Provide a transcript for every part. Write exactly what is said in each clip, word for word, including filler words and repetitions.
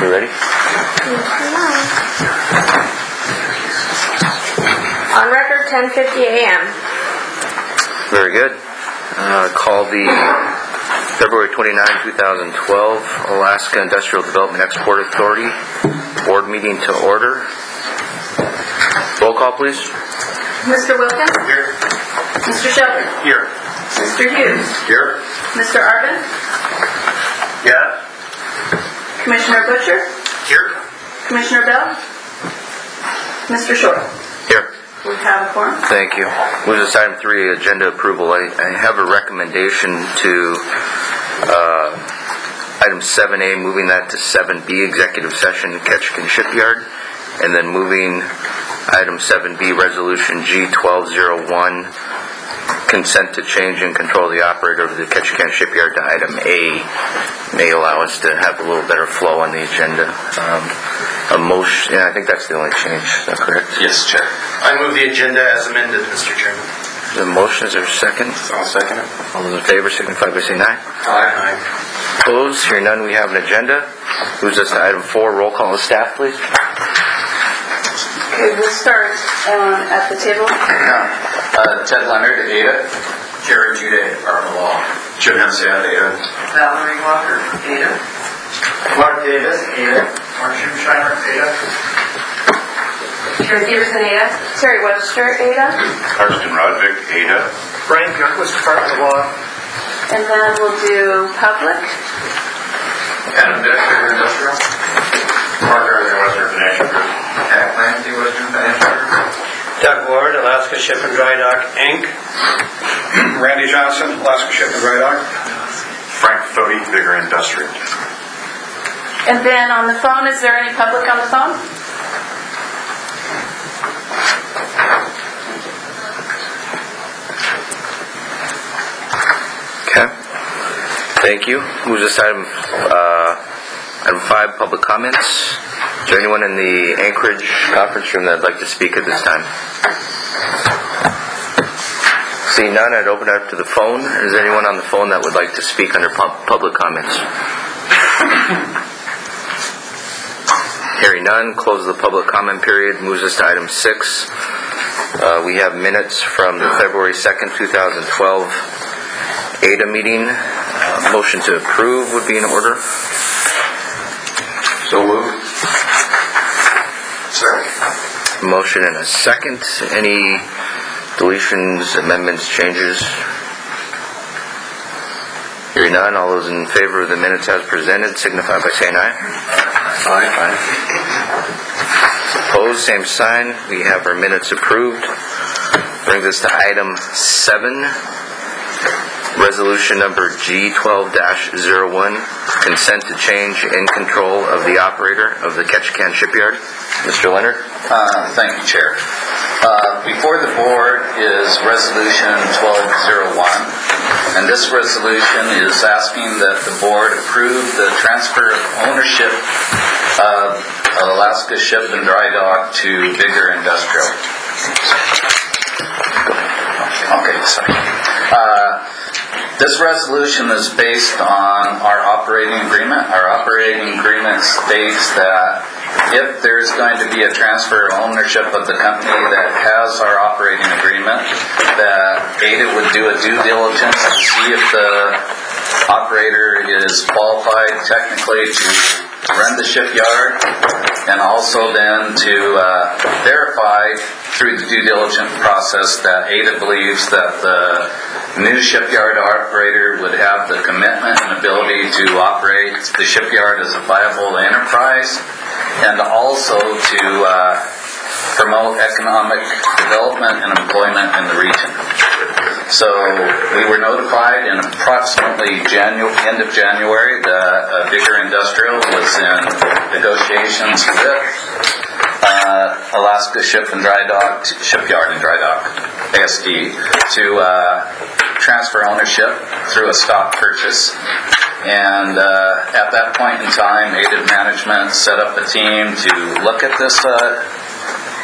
You ready? On record, ten fifty a m Very good. Uh, call the February twenty-ninth, twenty twelve Alaska Industrial Development Export Authority Board meeting to order. Roll call, please. Mister Wilkins? Here. Mister Shelton? Here. Mister Hughes? Here. Mister Arvin? Yeah. Commissioner Butcher? Here. Commissioner Bell? Mister Short? Here. We have a quorum. Thank you. Move this item three, agenda approval. I, I have a recommendation to uh, item seven A, moving that to seven B, executive session, Ketchikan Shipyard, and then moving item seven B, resolution G twelve oh one, consent to change in control of the operator of the Ketchikan Shipyard, to item A, may allow us to have a little better flow on the agenda. Um, a motion, yeah, I think that's the only change. Is that correct? Yes, Chair. I move the agenda as amended, Mister Chairman. The motion, is there a second? I'll second it. All those in favor signify by saying aye. Aye. Opposed? Hearing none, we have an agenda. Moves us to item four, roll call of staff, please. Okay, we'll start um, at the table. Uh, Ted Leonard, Ada. Jerry Jude, Department of Law. Jim Hensad, Ada. Valerie Walker, Ada. Mark Davis, Ada. Mark Schumschreiber, Ada. Terry Peterson, Ada. Terry Webster, Ada. Karsten Rodvik, Ada. Brian Gurklis, Department of Law. And then we'll do public. Adam Decker, Industrial. Mark Arthur, Western Financial Group. Pat Clancy, Western Financial Group. Doug Ward, Alaska Ship and Dry Dock, Incorporated. Randy Johnson, Alaska Ship and Dry Dock. Frank Fody, Bigger Industrial. And then on the phone, is there any public on the phone? Okay. Thank you. Moves us to item, uh, item five, public comments. Is there anyone in the Anchorage conference room that would like to speak at this time? Seeing none, I'd open it up to the phone. Is there anyone on the phone that would like to speak under pub- public comments? Hearing none, close the public comment period. Moves us to item six. Uh, we have minutes from the February second, twenty twelve A D A meeting. Uh, motion to approve would be in order. So moved. Second. Motion and a second. Any deletions, amendments, changes? Hearing none, all those in favor of the minutes as presented signify by saying aye. Aye. Opposed, same sign. We have our minutes approved. Brings us to item seven. Resolution number G twelve dash oh one, consent to change in control of the operator of the Ketchikan Shipyard. Mister Leonard? Uh, thank you, Chair. Uh, before the board is Resolution twelve oh one, and this resolution is asking that the board approve the transfer of ownership of Alaska Ship and Dry Dock to Bigger Industrial. Okay, sorry. Uh, This resolution is based on our operating agreement. Our operating agreement states that if there's going to be a transfer of ownership of the company that has our operating agreement, that A D A would do a due diligence to see if the operator is qualified technically to run the shipyard, and also then to uh, verify through the due diligence process that A D A believes that the new shipyard operator would have the commitment and ability to operate the shipyard as a viable enterprise, and also to uh, promote economic development and employment in the region. So we were notified in approximately Janu- end of January that uh, Bigger Industrial was in negotiations with uh, Alaska Ship and Dry Dock, Shipyard and Dry Dock, A S D, to uh, transfer ownership through a stock purchase. And uh, at that point in time, A D A management set up a team to look at this uh,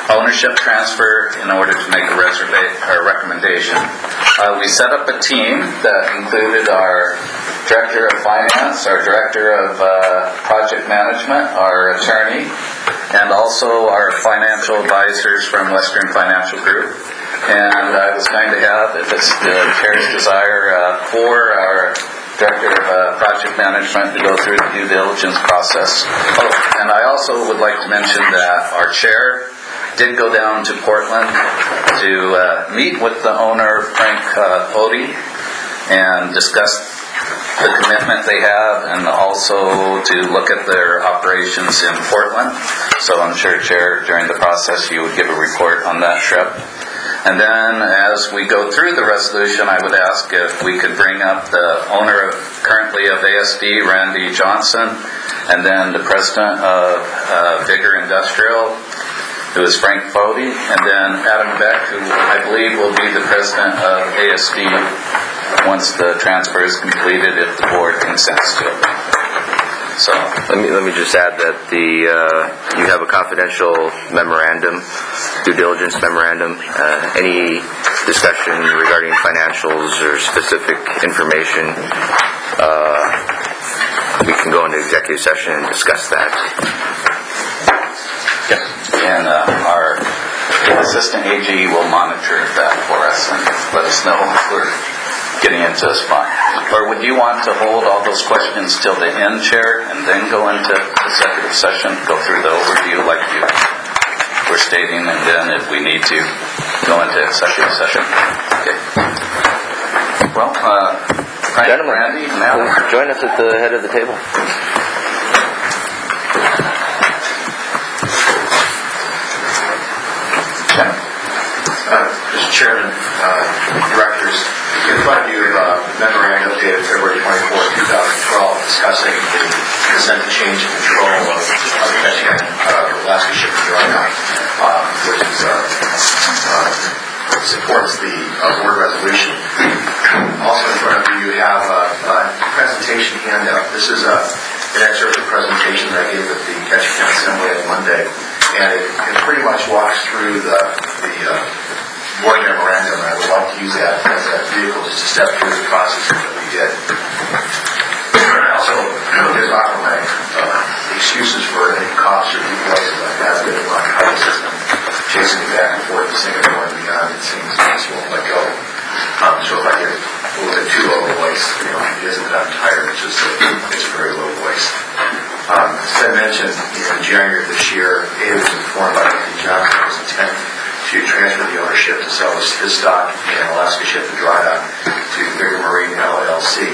ownership transfer in order to make a reserva- or recommendation. Uh, we set up a team that included our Director of Finance, our Director of uh, Project Management, our attorney, and also our financial advisors from Western Financial Group. And I was going to have, if it's the Chair's desire, uh, for our Director of uh, Project Management to go through the due diligence process. Oh, and I also would like to mention that our Chair did go down to Portland to uh, meet with the owner, Frank uh, Odie, and discuss the commitment they have, and also to look at their operations in Portland. So I'm sure, Chair, during the process you would give a report on that trip. And then as we go through the resolution, I would ask if we could bring up the owner of, currently of A S D, Randy Johnson, and then the president of uh, Vigor Industrial, who is Frank Fody, and then Adam Beck, who I believe will be the president of A S D once the transfer is completed, if the board consents to it. So Let me, let me just add that the, uh, you have a confidential memorandum, due diligence memorandum. Uh, any discussion regarding financials or specific information, uh, we can go into executive session and discuss that. Yep. And uh, our assistant A G will monitor that for us and let us know if we're getting into a spot. Or would you want to hold all those questions till the end, Chair, and then go into executive session, go through the overview like you were stating, and then if we need to, go into executive session? Okay. Well, uh, Frank, Gentlemen, Randy, now please join us at the head of the table. Uh, Mister Chairman, uh, Directors, in front of you, uh, memorandum dated February twenty-fourth, twenty twelve, discussing the consent to change in control of uh, the Michigan, uh, Alaska Ship and Dry Dock, uh, which is, uh, uh, supports the uh, board resolution. Also in front of you, you have a, a presentation handout. This is a, an excerpt of the presentation that I gave at the Ketchikan Assembly on Monday, and it, it pretty much walks through the, the uh, board memorandum, and I would like to use that as a vehicle just to step through the process that we did. Also, just offer my uh, excuses for any costs or delays I've had with my highway system, chasing me back and forth to Singapore and beyond. It seems like it won't let go. Um, so if I get a little bit too low voice, you know, it isn't that I'm tired, it's just a, it's a very low voice. Um, as I mentioned, you know, in January of this year, A was informed by Randy Johnson of his intent to transfer the ownership to sell his stock in Alaska Ship and Dry Dock to Vigor Marine L L C.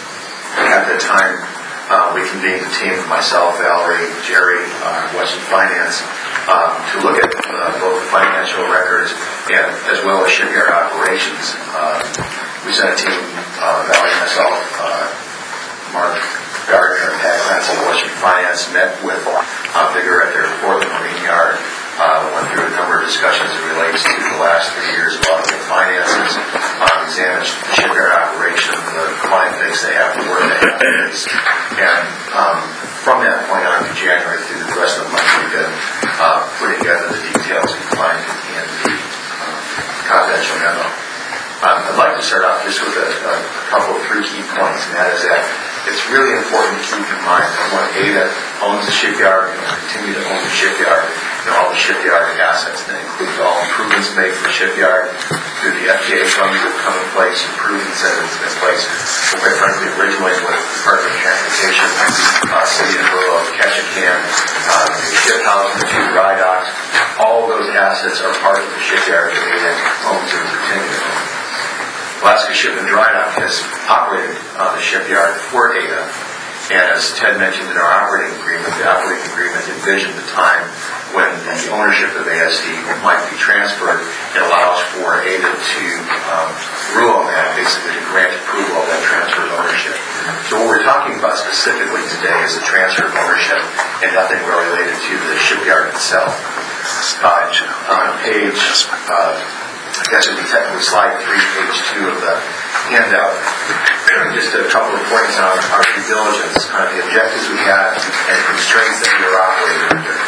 At that time, uh, we convened a team of myself, Valerie, Jerry, uh, Western Finance, um, to look at uh, both financial records and as well as shipyard operations. Uh, we sent a team, uh, Valerie and myself, uh, Mark Gardner and Pat Clancy of Western Finance, met with uh, Vigor at their Portland Marine Yard. Uh, went through a number of discussions that relates to the last three years of auditing finances, uh, examined the shipyard operation, the client base they have, the work they have base. And um, from that point on to January through the rest of the month, we've been uh, putting together the details confined in the uh, confidential memo. Um, I'd like to start off just with a, a couple of three key points, and that is that it's really important to keep in mind that one, A, that owns the shipyard and will continue to own the shipyard and all the shipyard assets. That includes all improvements made for the shipyard through the F T A funds that come in place, improvements that have been in place, quite frankly, originally with the Department of Transportation, uh, City and Rural of Ketchikan, uh, the ship house, the two dry docks. All of those assets are part of the shipyard that A owns and continue to own. Alaska Ship and Dry Dock has operated uh, the shipyard for A D A, and as Ted mentioned in our operating agreement, the operating agreement envisioned the time when the ownership of A S D might be transferred. It allows for A D A to um, rule on that, basically to grant approval of that transfer of ownership. So what we're talking about specifically today is the transfer of ownership and nothing related to the shipyard itself. Uh, on page uh, I guess it would be technically slide three, page two of the handout. Just a couple of points on our due diligence, kind of the objectives we had and constraints that we were operating under.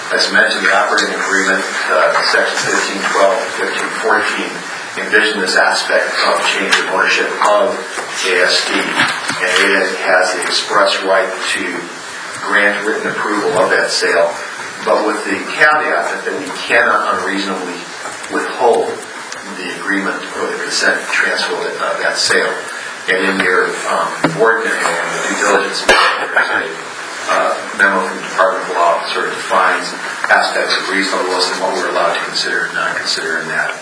As mentioned, the operating agreement, uh, section fifteen twelve, fifteen fourteen, envision this aspect of change of ownership of A S D, and it has the express right to grant written approval of that sale, but with the caveat that we cannot unreasonably withhold the agreement or the consent transfer of uh, that sale. And in your um, board memo and the due diligence memo, there's a uh, memo from the Department of Law that sort of defines aspects of reasonableness and what we're allowed to consider and not consider in that.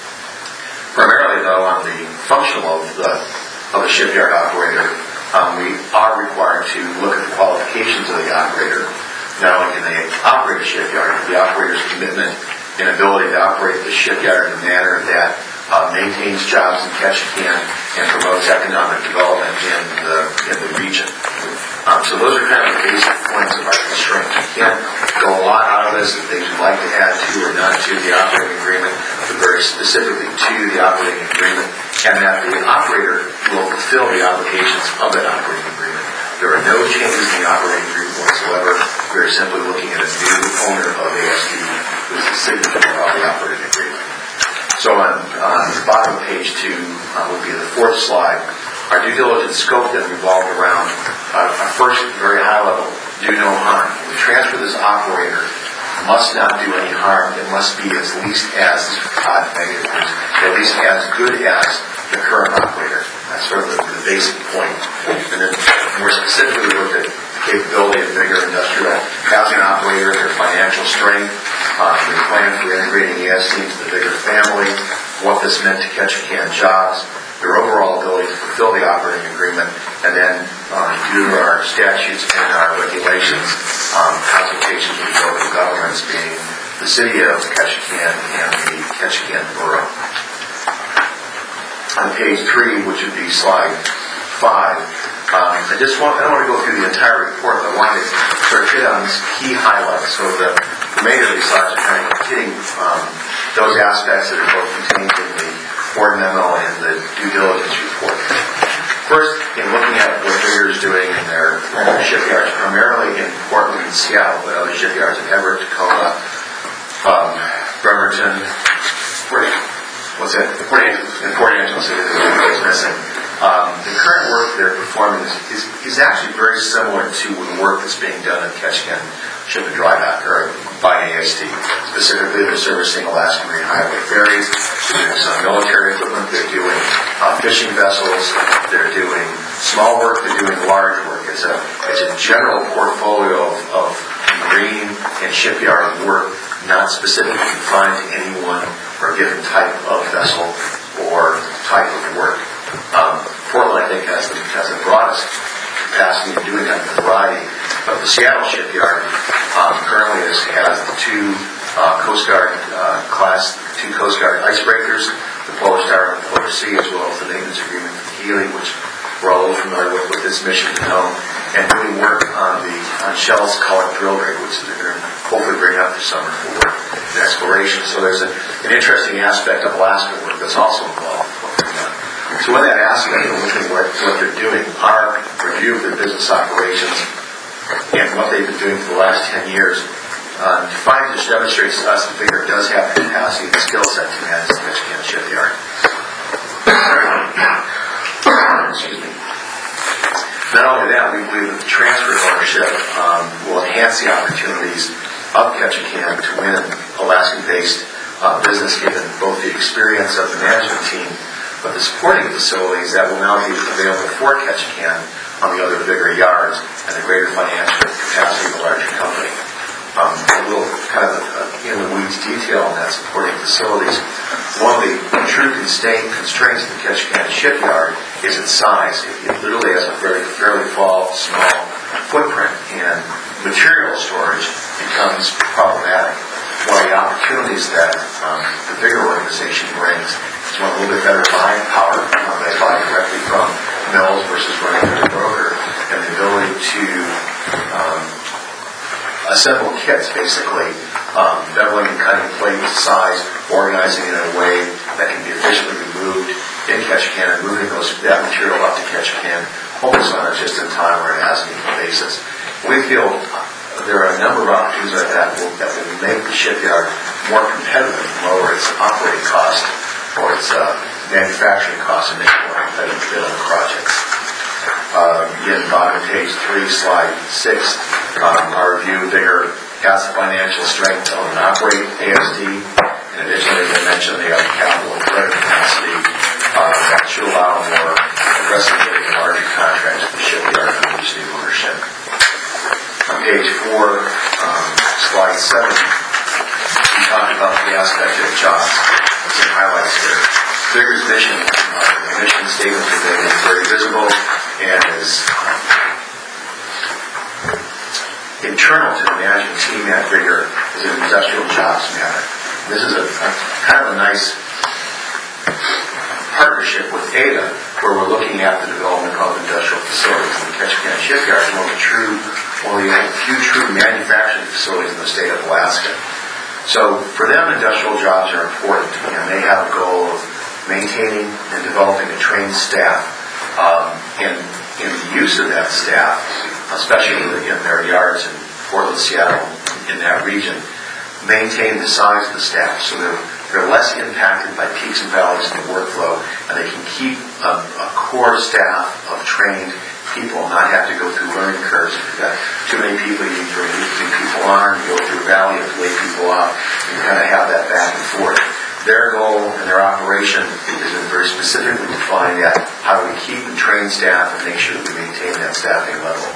Primarily, though, on the functional of the of the shipyard operator, um, we are required to look at the qualifications of the operator. Not only can they operate a shipyard, but the operator's commitment and ability to operate the shipyard in a manner that uh, maintains jobs in Ketchikan and promotes economic development in the in the region. Um, so those are kind of the basic points of our constraints. We can't go a lot out of this, the things we'd like to add to or not to the operating agreement, but very specifically to the operating agreement, and that the operator will fulfill the obligations of that operating agreement. There are no changes in the operating agreement whatsoever. We're simply looking at a new owner of A S D who is the signature of the operating agreement. So on, on the bottom of page two uh, would be the fourth slide. Our due diligence scope then revolved around uh, our first very high level, do no harm. When we transfer this operator, must not do any harm. It must be at least as uh, negative, at least as good as the current operator. That's sort of the, the basic point. And then more specifically, we looked at the capability of bigger industrial housing operator, their financial strength, uh, their plan for integrating A S D into the bigger family, what this meant to Ketchikan jobs, their overall ability to fulfill the operating agreement, and then um, due to our statutes and our regulations, um, consultations with local governments, being the city of Ketchikan and the Ketchikan Borough. On page three, which would be slide five, um, I just want, I don't want to go through the entire report, but I wanted to sort of hit on these key highlights. So the remainder of these slides are kind of hitting um, those aspects that are both contained in the board memo and the due diligence report. First, in looking at what Bigger is doing in their, in their shipyards, primarily in Portland and Seattle, but other shipyards in Everett, Tacoma, um, Bremerton, what's that? Port Angeles. In Port Angeles, is missing. Um, the current work they're performing is, is, is actually very similar to the work that's being done at Ketchikan Ship and Dry Dock, or by A S D. Specifically, they're servicing Alaska Marine Highway ferries, they're doing some military equipment, they're doing uh, fishing vessels, they're doing small work, they're doing large work. It's a, it's a general portfolio of, of marine and shipyard work, not specifically confined to any one or given type of vessel or type of work. Um, Portland, I think, has the, has the broadest capacity of doing that in a variety. But the Seattle shipyard um, currently is, has the two uh, Coast Guard uh, class, two Coast Guard icebreakers, the Polar Star and the Polar Sea, as well as the maintenance agreement with Healy, which we're all familiar with, with this mission to know, and doing work on the on Shell's Cullet drill rig, which they're going to hopefully bring out this summer for an exploration. So there's a, an interesting aspect of Alaska work that's also involved with what they're doing. So with that aspect of looking at what, what they're doing, our review of their business operations and what they've been doing for the last ten years, uh, defines and demonstrates to us that Bigger does have the capacity and skill set to manage the Ketchikan shipyard. Excuse me. Not only that, we believe that the transfer of ownership um, will enhance the opportunities of Ketchikan to win Alaskan-based uh, business, given both the experience of the management team, but the supporting facilities that will now be available for Ketchikan on the other bigger yards and the greater financial capacity of the larger company. Um, a little kind of uh, in the weeds detail on that supporting facilities. One of the true constraint, constraints of the Ketchikan shipyard is its size. It, it literally has a very fairly small, small footprint, and material storage becomes problematic. One of the opportunities that um, the Bigger organization brings is one a little bit better buying power. Um, they buy directly from mills versus running through a broker, and the ability to um, assemble kits, basically, um, beveling and cutting plate size, organizing it in a way that can be efficiently removed in Ketchikan and moving those, that material up to Ketchikan, almost on a just-in-time or an as-needed basis. We feel there are a number of opportunities like that will, that will Shipyard more competitive, lower its operating cost or its uh, manufacturing costs, and make it more competitive bid on the projects. Uh, again, bottom of page three, slide six, um, our review Vigor has the financial strength to own and operate A S D. In addition, as I mentioned, they have the capital and credit capacity uh, that should allow more aggressive bidding and larger contracts with the shipyard under this new ownership. On page four, um, slide seven, we talk about the aspect of jobs. Some highlights here. Vigor's mission, uh, the mission statement today is very visible and is internal to the management team at Vigor is an industrial jobs matter. This is a, a kind of a nice partnership with A D A, where we're looking at the development of industrial facilities. And the Ketchikan Shipyard is one of the true, one of the few true manufacturing facilities in the state of Alaska. So for them, industrial jobs are important, and they have a goal of maintaining and developing a trained staff, um, and in the use of that staff, especially in their yards in Portland, Seattle, in that region, maintain the size of the staff so they're, they're less impacted by peaks and valleys in the workflow, and they can keep a, a core staff of trained people, not have to go through learning curves. If you've got too many people, you need to bring people on, you go through a valley, you have to lay people off, you kind of have that back and forth. Their goal and their operation is very specifically defined at how do we keep and train staff and make sure that we maintain that staffing level.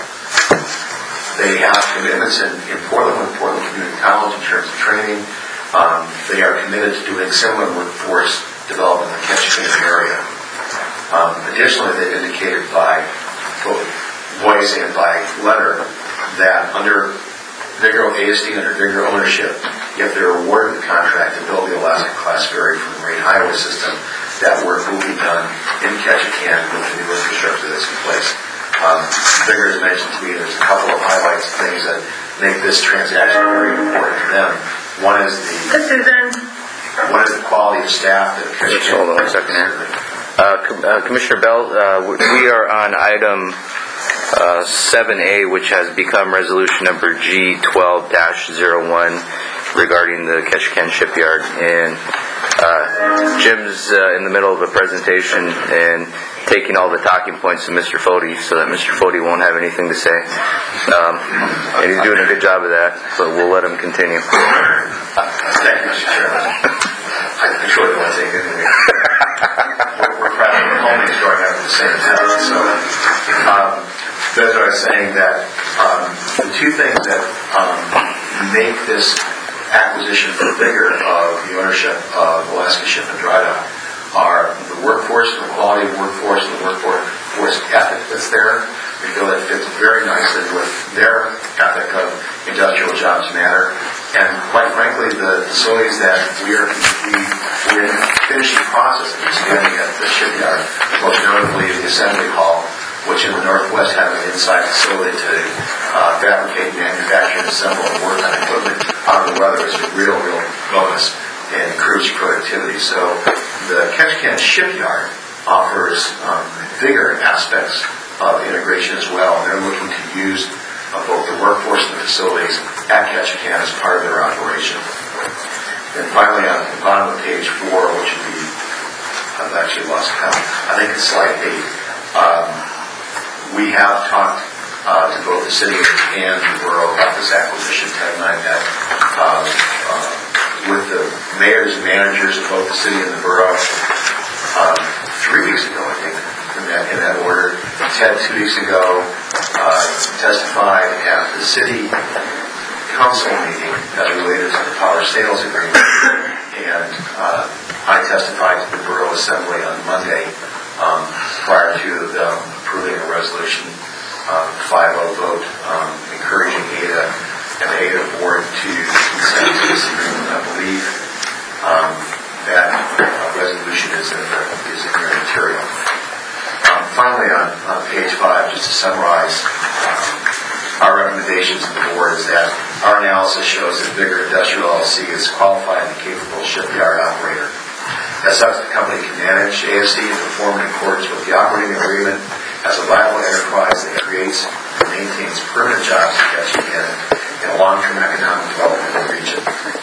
They have commitments in, in Portland with Portland Community College in terms of training. Um, they are committed to doing similar workforce development in the Ketchikan area. Um, additionally, they've indicated by both voice and by letter that under Vigor A S D, under Vigor ownership, if they're awarded the contract to build the Alaska Class ferry for the Marine Highway System, that work will be done in Ketchikan with the new infrastructure that's in place. Um, Vigor has mentioned to me there's a couple of highlights, things that make this transaction very important to them. One is the one is the quality of staff that Ketchikan. Hold on a second here. Uh, Com- uh, Commissioner Bell, uh, we are on item uh, seven A, which has become resolution number G twelve dash zero one regarding the Ketchikan Shipyard. And uh, Jim's uh, in the middle of a presentation and taking all the talking points of Mister Fody so that Mister Fody won't have anything to say. Um, and he's doing a good job of that, but we'll let him continue. Thank you, Mister Chairman. I sure don't want to take anything. We're, we're proud of the holdings going out at the same time. So, um, that's what I was saying, that um, the two things that um, make this acquisition for Vigor of the ownership of Alaska Ship and Dry Dock are the workforce, the quality of workforce, and the workforce ethic that's there. We feel that fits very nicely with their ethic of industrial jobs matter. And quite frankly, the facilities that we are we, we're in the finishing process of expanding at the shipyard, most notably the assembly hall, which in the Northwest have an inside facility to uh, fabricate, manufacture, and assemble and work on equipment out of the weather is a real, real bonus and improves productivity. So the Ketchikan Shipyard offers um, bigger aspects of integration as well. They're looking to use uh, both the workforce and the facilities at Ketchikan as part of their operation. And finally, on the bottom of page four, which would be, I've actually lost count, I think it's slide eight. Um, we have talked uh, to both the city and the borough about this acquisition. Ted and I met uh, uh, with the mayors and managers of both the city and the borough um, three weeks ago, I think, in that, in that order. Ted, two weeks ago, uh, testified at the city council meeting as related to the power sales agreement, and uh, I testified to the borough assembly on Monday um, prior to them approving a resolution, uh, five oh vote, um, encouraging A D A and the A D A board to consent to this agreement. I believe um, that uh, resolution is in, the, is in your material. Um, finally, on, on page five, just to summarize um, our recommendations to the board, is that our analysis shows that Vigor Industrial L L C is qualified and capable shipyard operator. As such, the company can manage A S D and perform in accordance with the operating agreement as a viable enterprise that creates and maintains permanent jobs in Ketchikan and long-term economic development in the region.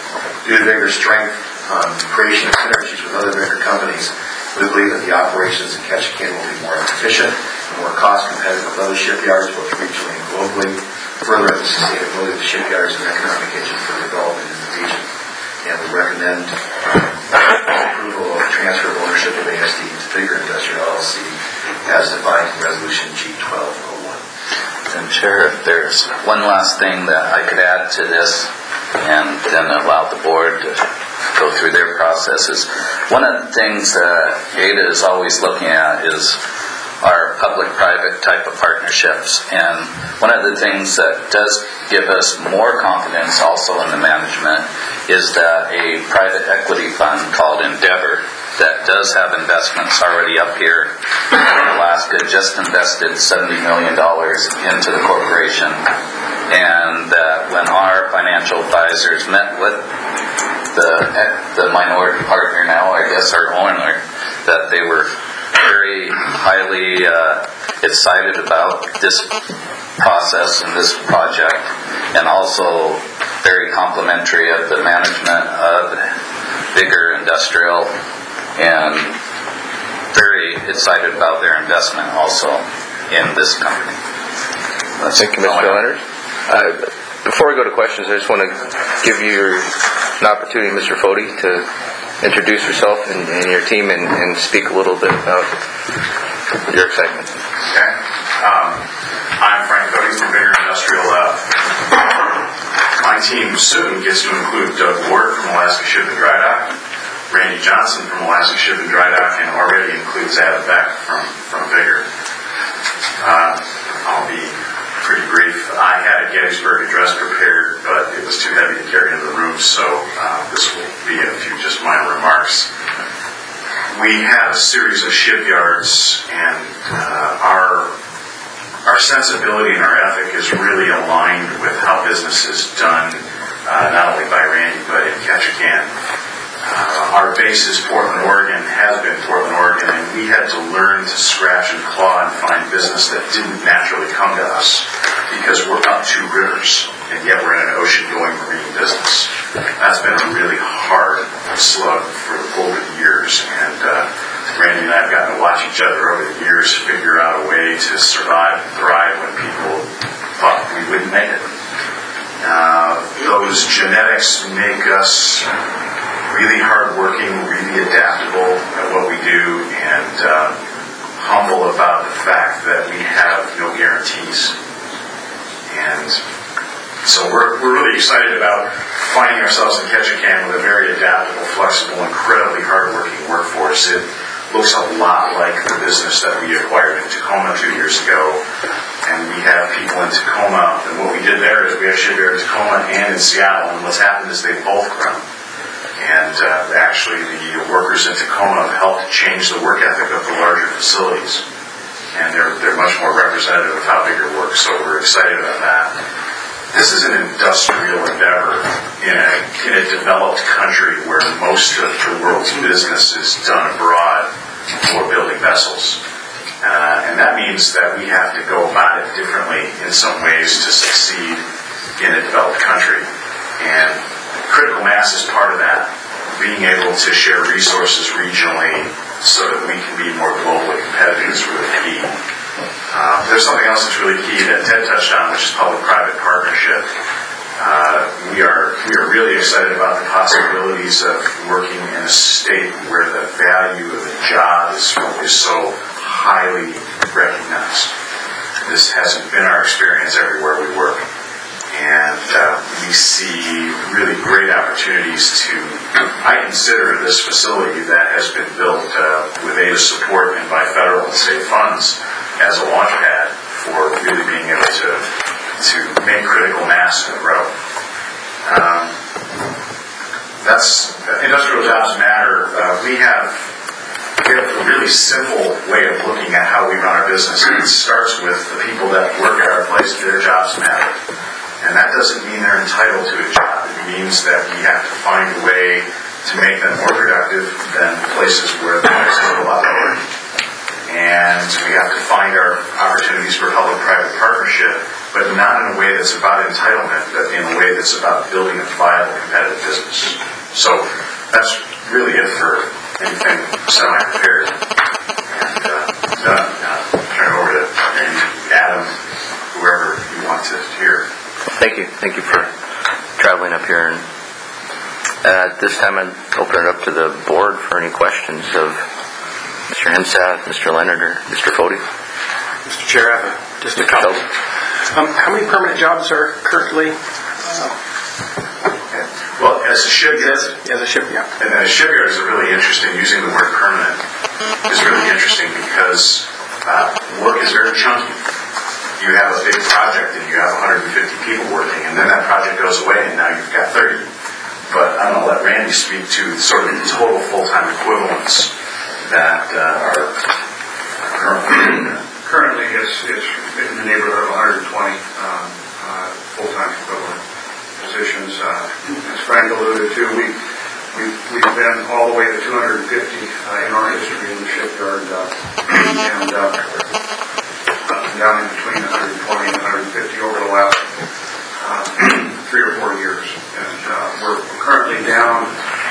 Due to Vigor's strength, um, creation of synergies with other Vigor companies, we believe that the operations in Ketchikan will be more efficient and more cost competitive with other shipyards, both regionally and globally, further the sustainability of the shipyards and economic engine for development in the region. And we recommend approval of transfer of ownership of A S D to Vigor Industrial L L C as defined in Resolution G twelve oh one. And Chair, if there's one last thing that I could add to this, and then allow the board to go through their processes. One of the things that Ada is always looking at is our public-private type of partnerships. And one of the things that does give us more confidence also in the management is that a private equity fund called Endeavor that does have investments already up here in Alaska just invested seventy million dollars into the corporation. And uh, when our financial advisors met with the the minority partner now, I guess our owner, that they were very highly uh, excited about this process and this project, and also very complimentary of the management of Vigor Industrial, and very excited about their investment also in this company. That's Thank you, Mister Leonard. Uh, before we go to questions, I just want to give you your, an opportunity, Mister Fody, to introduce yourself and, and your team and, and speak a little bit about your excitement. Okay. Um, I'm Frank Fody from Vigor Industrial. Uh, my team soon gets to include Doug Ward from Alaska Ship and Dry Dock, Randy Johnson from Alaska Ship and Dry Dock, and already includes Adam Beck from, from Vigor. Uh, I'll be pretty brief. I had a Gettysburg address prepared, but it was too heavy to carry into the room, so uh, this will be a few just minor remarks. We have a series of shipyards, and uh, our our sensibility and our ethic is really aligned with how business is done, uh, not only by Randy, but in Ketchikan. Uh, our base is Portland, Oregon, has been Portland, Oregon, and we had to learn to scratch and claw and find business that didn't naturally come to us because we're up two rivers, and yet we're in an ocean-going marine business. That's been a really hard slug for over the years, and uh, Randy and I have gotten to watch each other over the years figure out a way to survive and thrive when people thought we wouldn't make it. Uh, those genetics make us really hardworking, really adaptable at what we do, and uh, humble about the fact that we have no guarantees. And so we're, we're really excited about finding ourselves in Ketchikan with a very adaptable, flexible, incredibly hardworking workforce. It looks a lot like the business that we acquired in Tacoma two years ago. And we have people in Tacoma, and what we did there is we have shipyard in Tacoma and in Seattle, and what's happened is they've both grown. And uh, actually the workers in Tacoma have helped change the work ethic of the larger facilities. And they're, they're much more representative of how Vigor works, so we're excited about that. This is an industrial endeavor in a, in a developed country where most of the world's business is done abroad for building vessels. Uh, and that means that we have to go about it differently in some ways to succeed in a developed country. And critical mass is part of that, being able to share resources regionally so that we can be more globally competitive is really key. Uh, there's something else that's really key that Ted touched on, which is public-private partnership. Uh, we are we are really excited about the possibilities of working in a state where the value of the job is, is so highly recognized. This hasn't been our experience everywhere we work. And uh, we see really great opportunities to, I consider this facility that has been built uh, with A D A support and by federal and state funds as a launch pad for really being able to, to make critical mass and grow. Um, that's, industrial jobs matter. Uh, we have We have a really simple way of looking at how we run our business. And it starts with the people that work at our place, their jobs matter. And that doesn't mean they're entitled to a job. It means that we have to find a way to make them more productive than places where the prices are a lot lower. And we have to find our opportunities for public-private partnership, but not in a way that's about entitlement, but in a way that's about building a viable, competitive business. So that's really it for anything semi-prepared. And uh, done. Uh, turn it over to Randy, Adam, whoever you want to hear. Thank you. Thank you for traveling up here. And uh, at this time, I'd open it up to the board for any questions of Mister Himsath, Mister Leonard, or Mister Fody. Mister Chair, I have just a Mister couple. Felton. Um, how many permanent jobs are currently Well, as a shipyard, as a shipyard? and a shipyard is really interesting. Using the word permanent is really interesting because uh, work is very chunky. You have a big project and you have one hundred fifty people working, and then that project goes away and now you've got thirty. But I'm going to let Randy speak to sort of the total full-time equivalents that uh, are currently. Currently, it's, it's in the neighborhood of one hundred twenty um, uh, full-time equivalent positions. Uh, as Frank alluded to, we, we've, we've been all the way to two hundred fifty uh, in our history in the shipyard, uh, and uh, down in between one hundred twenty and one hundred fifty over the last uh, three or four years. And uh, we're currently down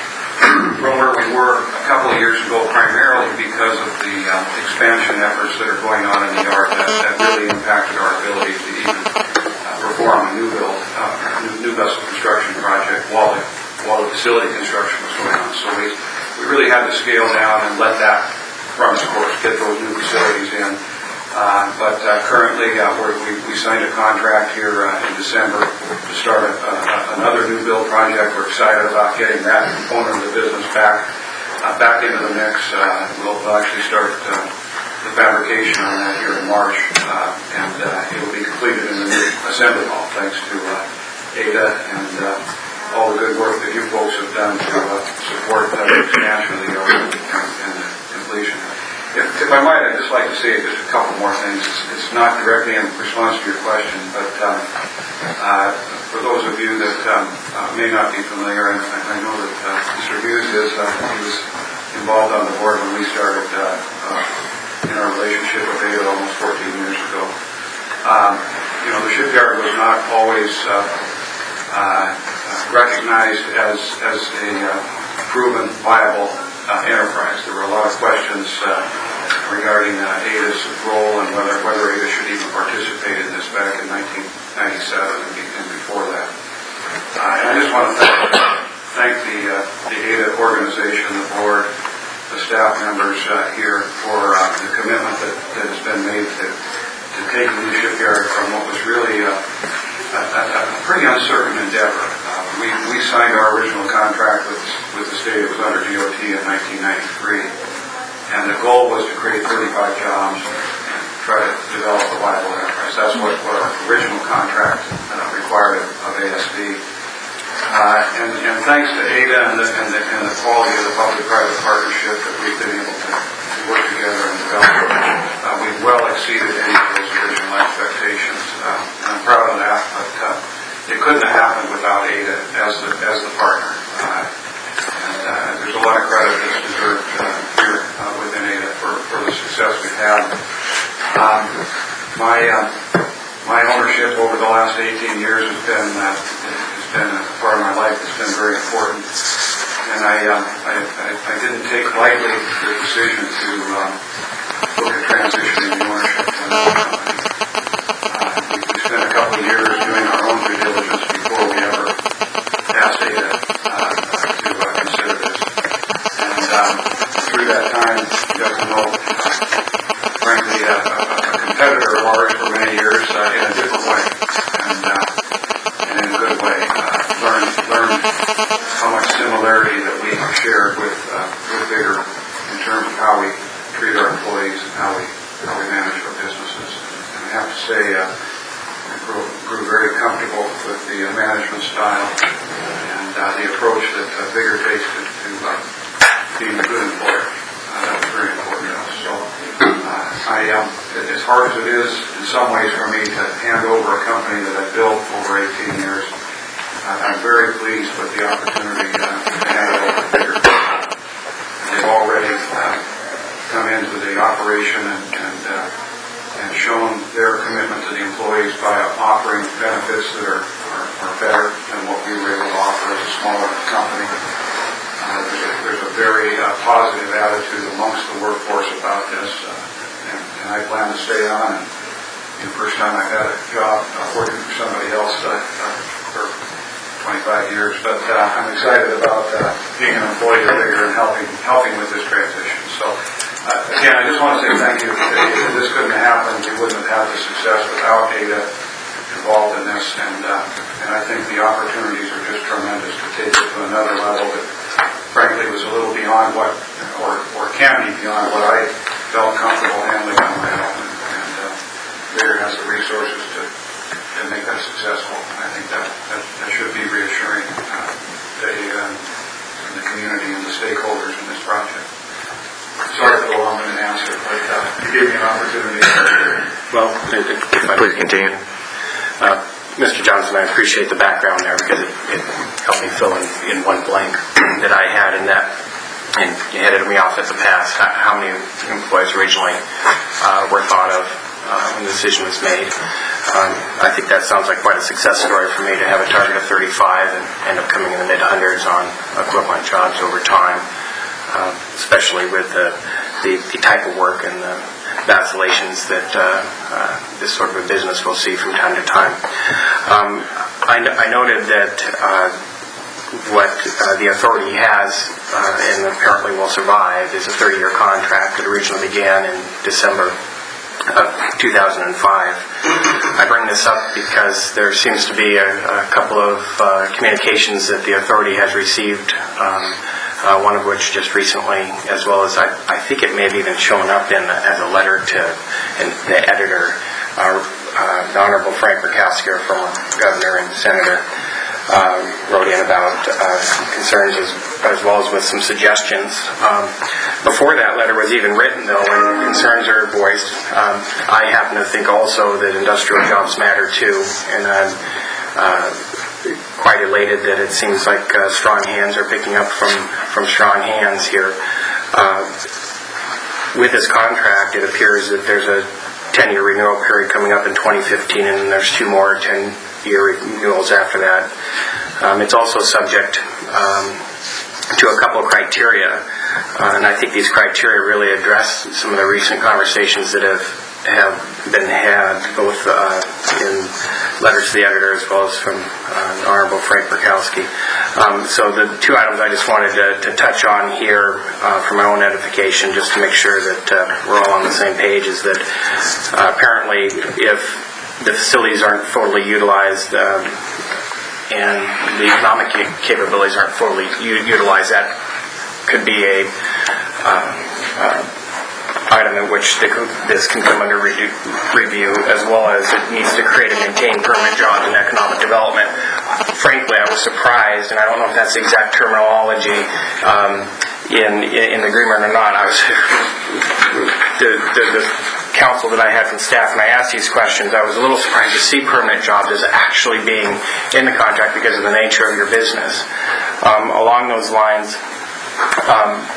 from where we were a couple of years ago, primarily because of the um, expansion efforts that are going on in the yard that, that really impacted our ability to even uh, perform a new build, uh, new, new vessel construction project while the, while the facility construction was going on. So we, we really had to scale down and let that run its course, get those new facilities in. Uh, but uh, currently, uh, we're, we, we signed a contract here uh, in December to start a, a, another new build project. We're excited about getting that component of the business back uh, back into the mix. Uh, we'll actually start uh, the fabrication on that here in March, uh, and uh, it will be completed in the new assembly hall, thanks to uh, Ada and uh, all the good work that you folks have done to uh, support the expansion of the yard and, and the completion. If, if I might, I'd just like to say just a couple more things. It's, it's not directly in response to your question, but um, uh, for those of you that um, uh, may not be familiar, and I know that uh, Mister Hughes is, uh, he was involved on the board when we started uh, uh, in our relationship with Ada almost fourteen years ago. Um, you know, the shipyard was not always uh, uh, recognized as, as a uh, proven, viable Uh, enterprise. There were a lot of questions uh, regarding uh, Ada's role and whether whether Ada should even participate in this back in nineteen ninety-seven and, be, and before that. Uh, and I just want to thank, thank the, uh, the Ada organization, the board, the staff members uh, here for uh, the commitment that, that has been made to, to taking the shipyard from what was really a, a, a pretty uncertain endeavor. Uh, we, we signed our original contract with, with the state. It was under D O T in nineteen ninety-three, and the goal was to create thirty-five jobs and try to develop a viable enterprise. That's what, what our original contract uh, required of, of A S D. Uh, and, and thanks to Ada and the, and, the, and the quality of the public-private partnership that we've been able to, to work together and develop, uh, we've well exceeded any of those original expectations. Uh, and I'm proud of that, but uh, it couldn't have happened without Ada as the, as the partner. Uh, and uh, there's a lot of credit that's deserved uh, here uh, within Ada for, for the success we've had. Um, my, uh, my ownership over the last eighteen years has been uh, been a part of my life that's been very important, and I, um, I, I, I didn't take lightly the decision to um, look at transitioning the ownership of the company. Uh, we, we spent a couple of years doing our own due diligence before we ever asked Ada uh, to uh, consider this, and um, through that time, you got to know, frankly, a, a, a competitor of ours for many years uh, in a different way, and uh, and in a good way. Learn, learn how much similarity that we share with uh, with Vigor in terms of how we treat our employees and how we how we manage our businesses. And I have to say, uh, I grew, grew very comfortable with the uh, management style and uh, the approach that uh, Vigor takes to, to uh, being a good employer. Uh, that was very important to us. So, uh, I, um, as hard as it is in some ways for me to hand over a company that I built over eighteen years. I'm very pleased with the opportunity uh, to hand it over to Vigor. They've already uh, come into the operation and and, uh, and shown their commitment to the employees by offering benefits that are, are, are better than what we were able to offer as a smaller company. amongst the workforce about this, uh, and, and I plan to stay on. And the first time I've had a job uh, working for somebody else uh, uh, for twenty-five years, but uh, I'm excited about uh, being an employee of Bigger and helping helping with this transition. So uh, again, I just want to say thank you. If this couldn't have happened, we wouldn't have had the success without Ada involved in this, and uh, and I think the opportunities are just tremendous to take it to another level that frankly was a little beyond what, or, or can be beyond what I felt comfortable handling on my own, and, and uh, Bigger has the resources to, to make that successful. I think that, that, that should be reassuring uh, to Ada and the community and the stakeholders in this project. Sorry for the long-winded answer, but uh, you gave me an opportunity. Well, if I Please continue. Uh, Mister Johnson, I appreciate the background there because it, it helped me fill in, in one blank that I had in that, and you headed me off at the past, how many employees originally uh, were thought of uh, when the decision was made. Um, I think that sounds like quite a success story for me to have a target of thirty-five and end up coming in the mid-hundreds on equivalent jobs over time, uh, especially with the, the, the type of work and the vacillations that uh, uh, this sort of a business will see from time to time. Um, I, I noted that uh, what uh, the authority has uh, and apparently will survive is a thirty-year contract that originally began in December of two thousand five. I bring this up because there seems to be a, a couple of uh, communications that the authority has received, um, Uh, one of which just recently, as well as I, I think it may have even shown up in as a letter to in the editor, uh, uh, the Honorable Frank Murkowski, our former governor and senator, uh, wrote in about uh, concerns as, as well as with some suggestions. Um, before that letter was even written, though, when concerns are voiced, um, I happen to think also that industrial jobs matter too, and I'm uh, quite elated that it seems like uh, strong hands are picking up from, from strong hands here. Uh, with this contract, it appears that there's a ten-year renewal period coming up in twenty fifteen, and then there's two more ten-year renewals after that. Um, it's also subject um, to a couple of criteria, uh, and I think these criteria really address some of the recent conversations that have have been had, both uh, in letters to the editor as well as from uh, the Honorable Frank Murkowski. Um, so the two items I just wanted to, to touch on here uh, for my own edification, just to make sure that uh, we're all on the same page, is that uh, apparently if the facilities aren't fully utilized um, and the economic capabilities aren't fully u- utilized, that could be a uh, uh, item in which this can come under re- review, as well as it needs to create and maintain permanent jobs and economic development. Frankly, I was surprised, and I don't know if that's the exact terminology um, in, in the agreement or not. I was the, the, the counsel that I had from staff, and I asked these questions, I was a little surprised to see permanent jobs as actually being in the contract because of the nature of your business. Um, along those lines, um,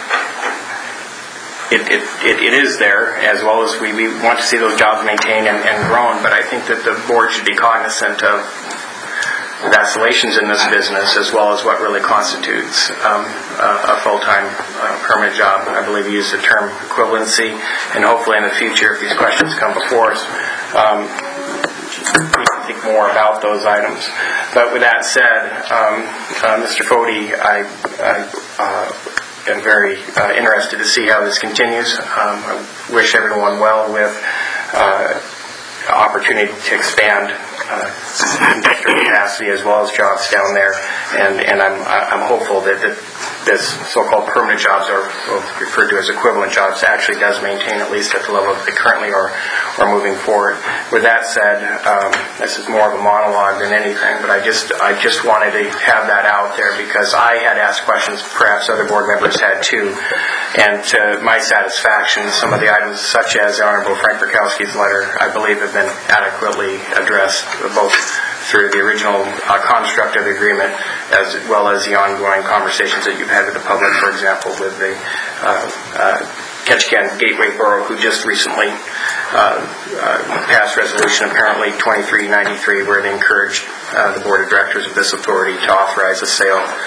It, it, it, it is there, as well as we, we want to see those jobs maintained and, and grown, but I think that the board should be cognizant of vacillations in this business, as well as what really constitutes um, a, a full-time uh, permanent job. I believe you used the term equivalency, and hopefully in the future, if these questions come before us, um, we can think more about those items. But with that said, um, uh, Mister Fody, I, I uh, I'm very uh, interested to see how this continues. Um, I wish everyone well with uh, opportunity to expand uh, industrial capacity as well as jobs down there, and and I'm I'm hopeful that, that this so-called permanent jobs, are referred to as equivalent jobs, actually does maintain at least at the level that they currently are, are moving forward. With that said, um, this is more of a monologue than anything, but I just I just wanted to have that out there because I had asked questions, perhaps other board members had too, and to my satisfaction, some of the items such as the Honorable Frank Murkowski's letter, I believe have been adequately addressed, both through the original uh, construct of the agreement, as well as the ongoing conversations that you've had with the public, for example, with the uh, uh, Ketchikan Gateway Borough, who just recently uh, uh, passed resolution, apparently twenty-three ninety-three, where they encouraged uh, the board of directors of this authority to authorize the sale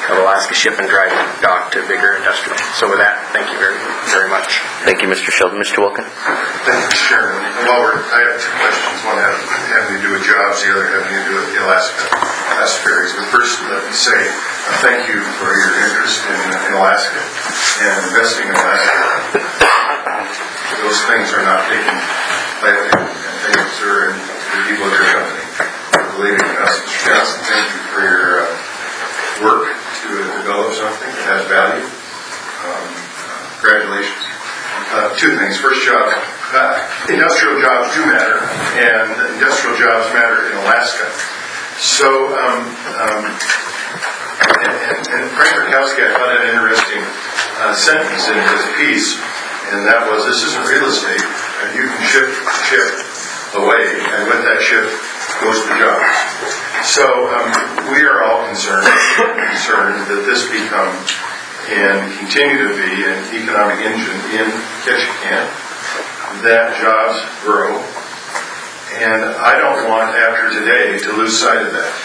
of Alaska Ship and Dry Dock to bigger industrial. So with that, thank you very, very much. Thank you, Mister Sheldon. Mister Wilkin? Thank you, Mister Chairman. Well, we're, I have two questions. One having having to do with jobs, the other having to do with the Alaska, Alaska ferries. But first, let me say uh, thank you for your interest in, in Alaska and investing in Alaska. Those things are not taken lightly, and things are in the people of your company for believing in us. Mister Johnson, thank you for your uh, work to uh, develop something that has value. Um, uh, congratulations. Uh, two things. First, job. Uh, industrial jobs do matter, and industrial jobs matter in Alaska. So, um, um, and, and, and Frank Murkowski, I found an interesting uh, sentence in his piece, and that was, this isn't real estate, and you can ship ship away, and with that ship goes the jobs. So, um, we are all concerned, concerned that this become and continue to be an economic engine in Ketchikan, that jobs grow, and I don't want, after today, to lose sight of that.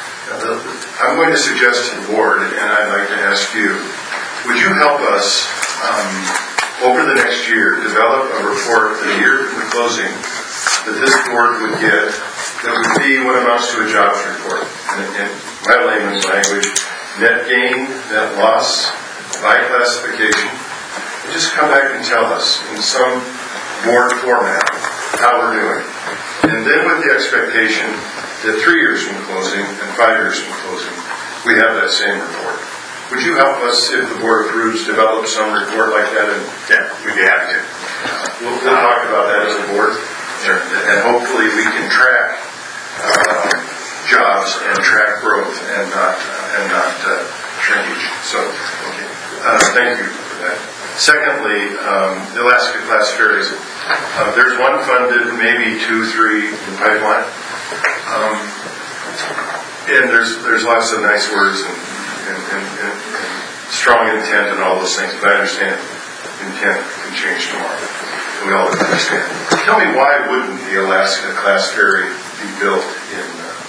I'm going to suggest to the board, and I'd like to ask you, would you help us, um, over the next year, develop a report a year from the closing that this board would get, that would be what amounts to a jobs report, in, in my layman's language, net gain, net loss, by classification, and just come back and tell us in some board format how we're doing. And then with the expectation that three years from closing and five years from closing, we have that same report. Would you help us, if the board approves, develop some report like that? And Yeah, we'd be happy to. we'll, we'll talk about that as a board. Sure. And hopefully we can track uh, jobs and track growth and not uh, and not uh, shrinkage. So, okay. Uh, thank you for that. Secondly, um, the Alaska Class Ferries. Uh, there's one funded, maybe two, three in pipeline. Um, and there's there's lots of nice words and, and, and, and, and strong intent and all those things, but I understand intent can change tomorrow. We all understand. Tell me, why wouldn't the Alaska Class Ferry be built in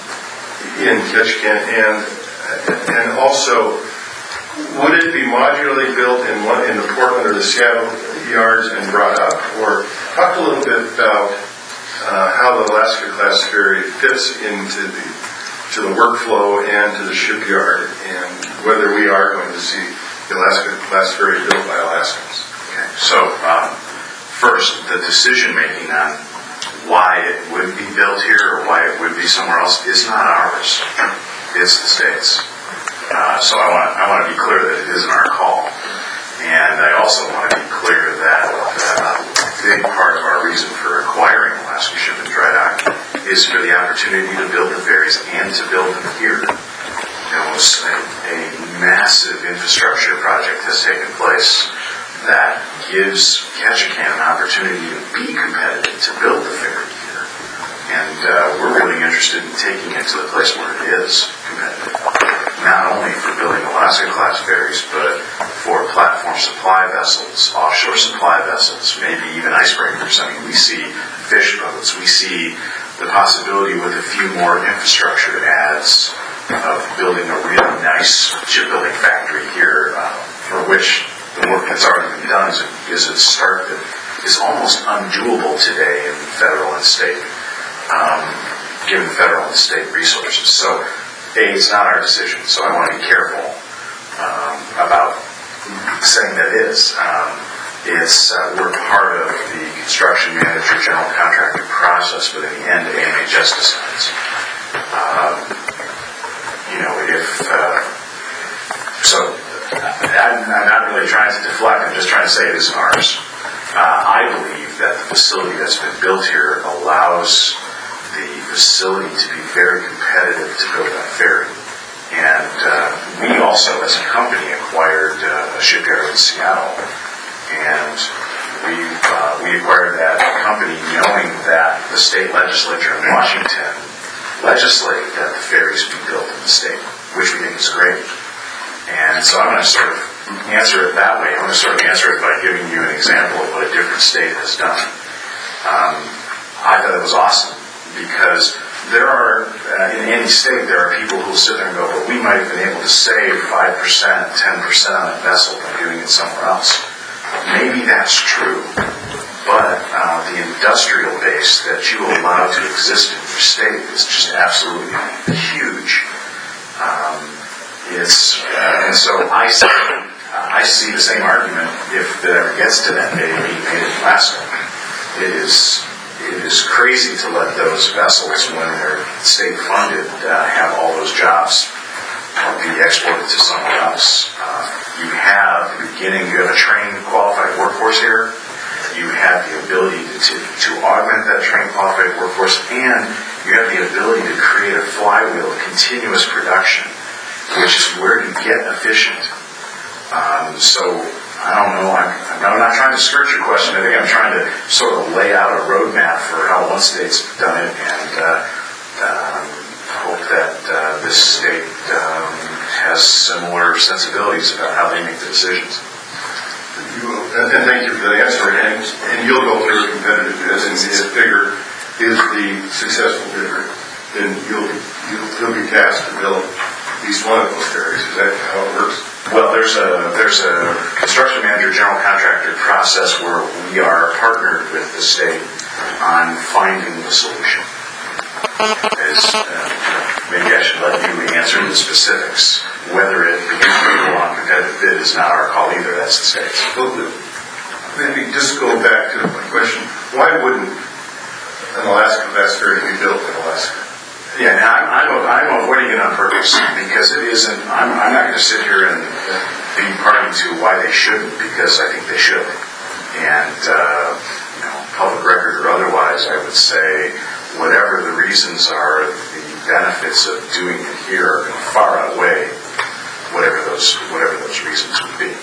uh, in Ketchikan, and and also, would it be modularly built in one in the Portland or the Seattle yards and brought up? Or talk a little bit about uh, how the Alaska Class Ferry fits into the to the workflow and to the shipyard, and whether we are going to see the Alaska Class Ferry built by Alaskans. Okay, so um, first, the decision making on why it would be built here or why it would be somewhere else is not ours. It's the state's. Uh, so I want I want to be clear that it isn't our call, and I also want to be clear that uh, a big part of our reason for acquiring Alaska Ship and Dry Dock is for the opportunity to build the ferries and to build them here. You know, a, a massive infrastructure project has taken place that gives Ketchikan an opportunity to be competitive, to build the ferry here, and uh, we're really interested in taking it to the place where it is competitive. Not only for building Alaska-class ferries, but for platform supply vessels, offshore supply vessels, maybe even icebreakers. I mean, we see fish boats. We see the possibility with a few more infrastructure adds of building a really nice shipbuilding factory here, uh, for which the work that's already been done is a, is a start that is almost undoable today in federal and state, um, given federal and state resources. So, A, it's not our decision, so I want to be careful um, about saying that it is. Um, it's, uh, we're part of the construction manager general contractor process, but in the end, A M A just decides. Um, you know, if, uh, so, I'm, I'm not really trying to deflect, I'm just trying to say it isn't ours. Uh, I believe that the facility that's been built here allows the facility to be very competitive to build that ferry. And uh, we also, as a company, acquired uh, a shipyard in Seattle. And we uh, we acquired that company knowing that the state legislature in Washington legislated that the ferries be built in the state, which we think is great. And so I'm going to sort of answer it that way. I'm going to sort of answer it by giving you an example of what a different state has done. Um, I thought it was awesome, because there are, uh, in any state, there are people who sit there and go, but we might have been able to save five percent, ten percent on a vessel by doing it somewhere else. Maybe that's true, but uh, the industrial base that you allow to exist in your state is just absolutely huge. Um, it's, uh, and so I see, uh, I see the same argument if it ever gets to that day being made in Alaska. It is It is crazy to let those vessels, when they're state-funded, uh, have all those jobs be exported to somewhere else. Uh, you have, in the beginning, you have a trained, qualified workforce here. You have the ability to, to, to augment that trained, qualified workforce, and you have the ability to create a flywheel of continuous production, which is where you get efficient. Um, so, I don't know, I'm, I'm not trying to skirt your question. I think I'm trying to sort of lay out a roadmap for how one state's done it, and uh, um, hope that uh, this state um, has similar sensibilities about how they make the decisions. You, and and thank you for the answer, and, and you'll go through a competitive bid, and if bigger is the successful bidder, then you'll, you'll, you'll be tasked to build at least one of those areas. Is that how it works? Well, there's a there's a construction manager general contractor process where we are partnered with the state on finding the solution. As, uh, maybe I should let you answer the specifics. Whether it begins to go on competitive bid is not our call either. That's the state's. Well, maybe just go back to my question. Why wouldn't an Alaska Vest ferry be built in Alaska? Yeah, now I'm, I'm, I'm avoiding it on purpose because it isn't, I'm, I'm not going to sit here and be party to why they shouldn't, because I think they should. And, uh, you know, public record or otherwise, I would say whatever the reasons are, the benefits of doing it here are going to far outweigh whatever those, whatever those reasons would be.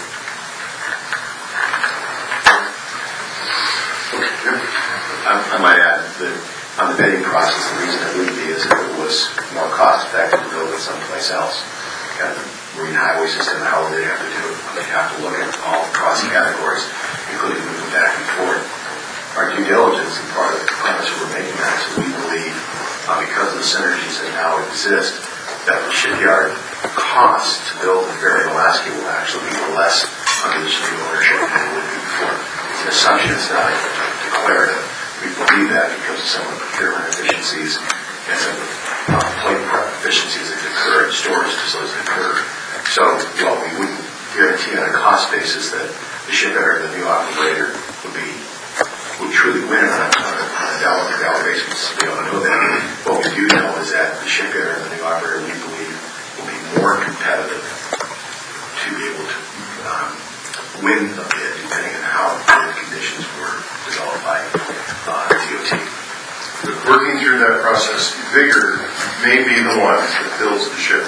I, I might add that on the bidding process, the reason it wouldn't be is if it was more cost effective to build it someplace else. Kind of the marine highway system, how would they have to do it? They'd have to look at all the cost categories, including moving back and forth. Our due diligence and part of the premise we're making that is we believe, uh, because of the synergies that now exist, that the shipyard cost to build the ferry in Alaska will actually be less under this new ownership than it would be before. It's an assumption, it's not declarative. We believe that because of some of the procurement efficiencies and some of the uh, plate prep efficiencies that occur and storage facilities that occur. So, while we wouldn't guarantee on a cost basis that the shipyard, the new operator, would be would truly win on a, on a, on a dollar per dollar basis, we don't know that. What we do know is that the shipyard and the new operator, we believe, will be more competitive to be able to um, win a bid, depending on how the bid conditions were developed by uh, D O T. Working through that process, Vigor may be the one that builds the ship.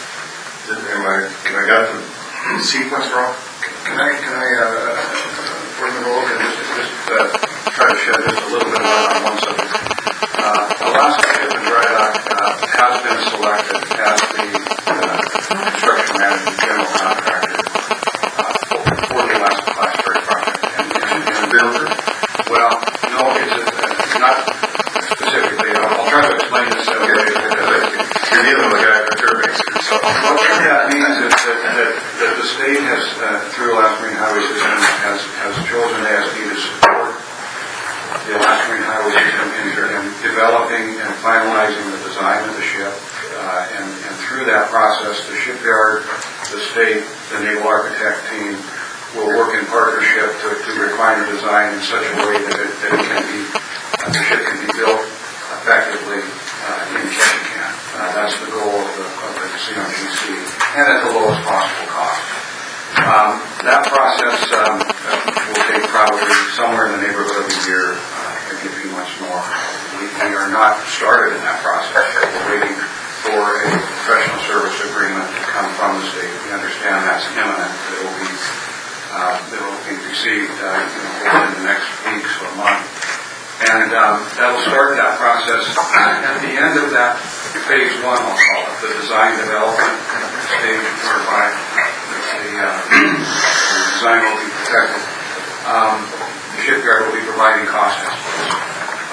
Am I, can I got the sequence wrong? Can I, can I, uh, for the role, can just, just uh, try to shed just a little bit of light on one subject? Uh, Alaska Ship and Dry Dock uh, has been selected as the uh, construction manager general contractor uh, for the Alaska Class Ferry project. And, and, and builder? Well, no, it's, it's not specifically. I'll, I'll try to explain this uh, because You're dealing with a guy for turbines. So, what that means is that, that, that the state has, uh, through Alaska Marine Highway System, has, has chosen A S D to support the Alaska Marine Highway System in, in developing and finalizing the design of the ship. Uh, and, and through that process, the shipyard, the state, the naval architect team will work in partnership to, to refine the design in such a way that it, that it can be, uh, the ship can be built effectively uh, in Ketchikan. Uh, that's the goal of the, of the C M G C, and at the lowest possible cost. Um, that process um, will take probably somewhere in the neighborhood of a year, uh, maybe a few months more. We, we are not started in that process. We're waiting for a professional service agreement to come from the state. We understand that's imminent. It will be, uh, it will be received uh, you know, within the next weeks or month. And um, that will start that process. At the end of that phase one, I'll call it, the design development stage whereby the, uh, the design will be perfected. Um, the shipyard will be providing cost estimates. Uh,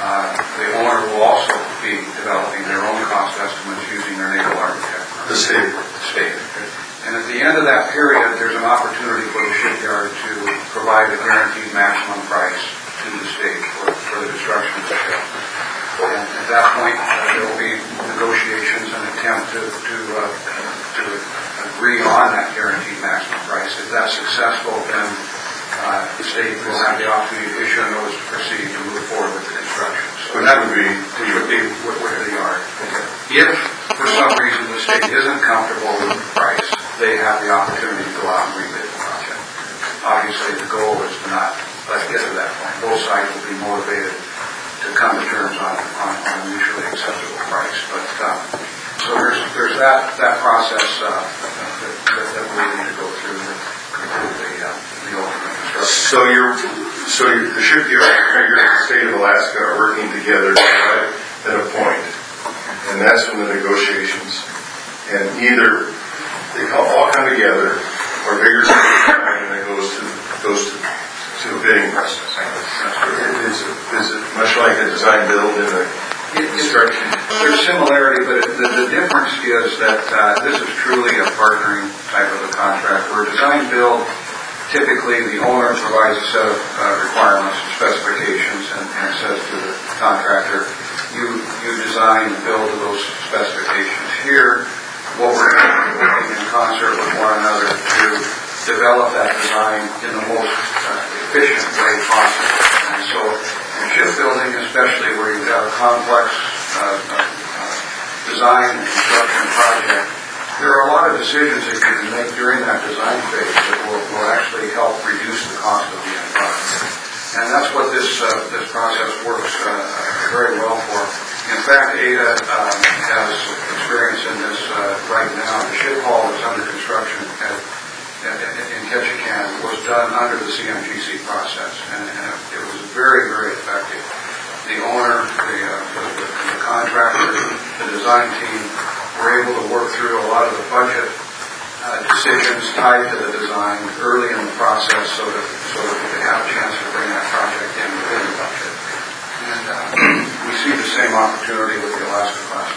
Uh, The owner will also be developing their own cost estimates using their naval architect. The state. The state. And at the end of that period, there's an opportunity for the shipyard to provide a guaranteed maximum price to the state for, for the construction of the ship. And at that point, uh, there will be negotiations and attempt to, to, uh, to agree on that guaranteed maximum price. If that's successful, then uh, the state will have the opportunity to issue a notice to proceed to move forward with the construction. So that would be, would be where they are. If, for some reason, the state isn't comfortable with the price, they have the opportunity to go out and rebid the project. Obviously, the goal is to not let's get to that point. Both sides will be motivated to come to terms on, on, on a mutually acceptable price. But uh, so there's there's that that process uh, that, that, that we need to go through to conclude the uh, the ultimate construction. So you're, so you're, the shipyard and the state of Alaska are working together to arrive at a point, and that's when the negotiations, and either they all all come together, or bigger and it goes to goes to, to a bidding process. Is it, is it much like a design build in a construction? There's similarity, but it, the, the difference is that uh, this is truly a partnering type of a contract. Where design build, typically the owner provides a set of uh, requirements and specifications and, and says to the contractor, you you design and build to those specifications. Here, what we're doing, working in concert with one another to develop that design in the most uh, efficient way possible. And so in shipbuilding, especially where you've got a complex uh, uh, design and construction project, there are a lot of decisions that you can make during that design phase that will, will actually help reduce the cost of the end product. And that's what this uh, this process works uh, very well for. In fact, A D A um, has experience in this uh, right now. The ship hall that's under construction at, at, in Ketchikan was done under the C M G C process, and, and it was very, very effective. The owner, the, uh, the, the contractor, the design team were able to work through a lot of the budget uh, decisions tied to the design early in the process, so that so that we could have a chance to bring that project in within the budget. And uh, we see the same opportunity with the Alaska class.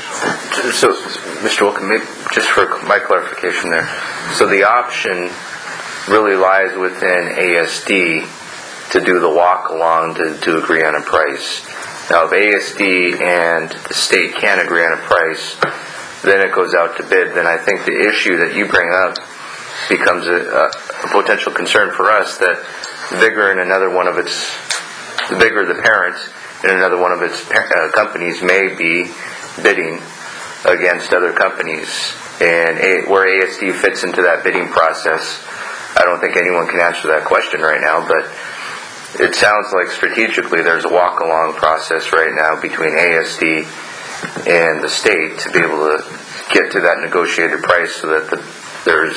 So, so Mister Wilkin, maybe just for my clarification there, so the option really lies within A S D to do the walk along to, to agree on a price. Now, if A S D and the state can't agree on a price, then it goes out to bid. Then I think the issue that you bring up becomes a, a potential concern for us, that the bigger and another one of its, the bigger the parent in another one of its uh, companies may be bidding against other companies. And a, where A S D fits into that bidding process, I don't think anyone can answer that question right now, but it sounds like strategically there's a walk-along process right now between A S D and the state to be able to get to that negotiated price so that the, there's...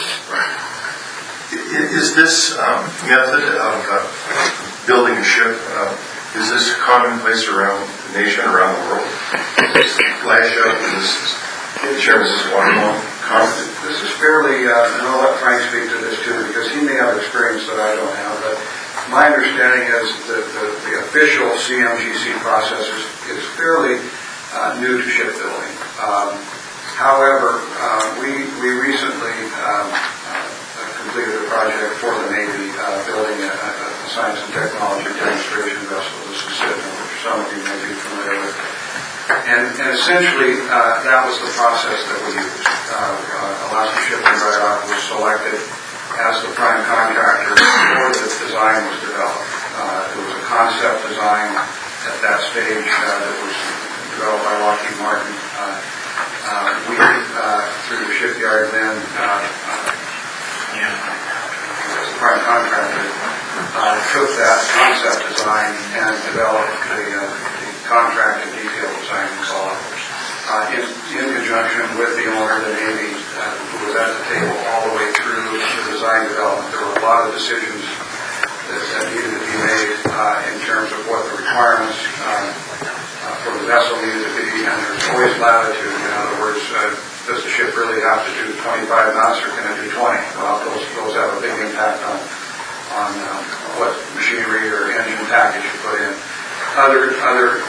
Is this um, method of uh, building a ship, uh, is this commonplace around the nation, around the world? Flash up, is this, Chairman, is this one common? This is fairly, uh, and I'll let Frank speak to this too, because he may have experience that I don't have, but my understanding is that the, the official C M G C process is, is fairly uh, new to shipbuilding. Um, however, uh, we, we recently um, uh, completed a project for the Navy uh, building a, a science and technology demonstration vessel. This is Sidney, which some of you may be familiar with. And, and essentially, uh, that was the process that we used. Uh, uh, Alaska Ship and Dry Dock was selected as the prime contractor before the design was developed. Uh, it was a concept design at that stage uh, that was developed by Lockheed Martin. Uh, uh, we, uh, through the shipyard then, uh, uh, as the prime contractor, uh, took that concept design and developed the, uh, the contract and detailed design themselves. Uh, in, in conjunction with the owner of the Navy, uh, who was at the table all the way through the design development. There were a lot of decisions that, that needed to be made uh, in terms of what the requirements uh, uh, for the vessel needed to be, and there's always latitude. In other words, uh, does the ship really have to do twenty-five knots or can it do twenty? Well, those, those have a big impact on, on uh, what machinery or engine package you put in. Other other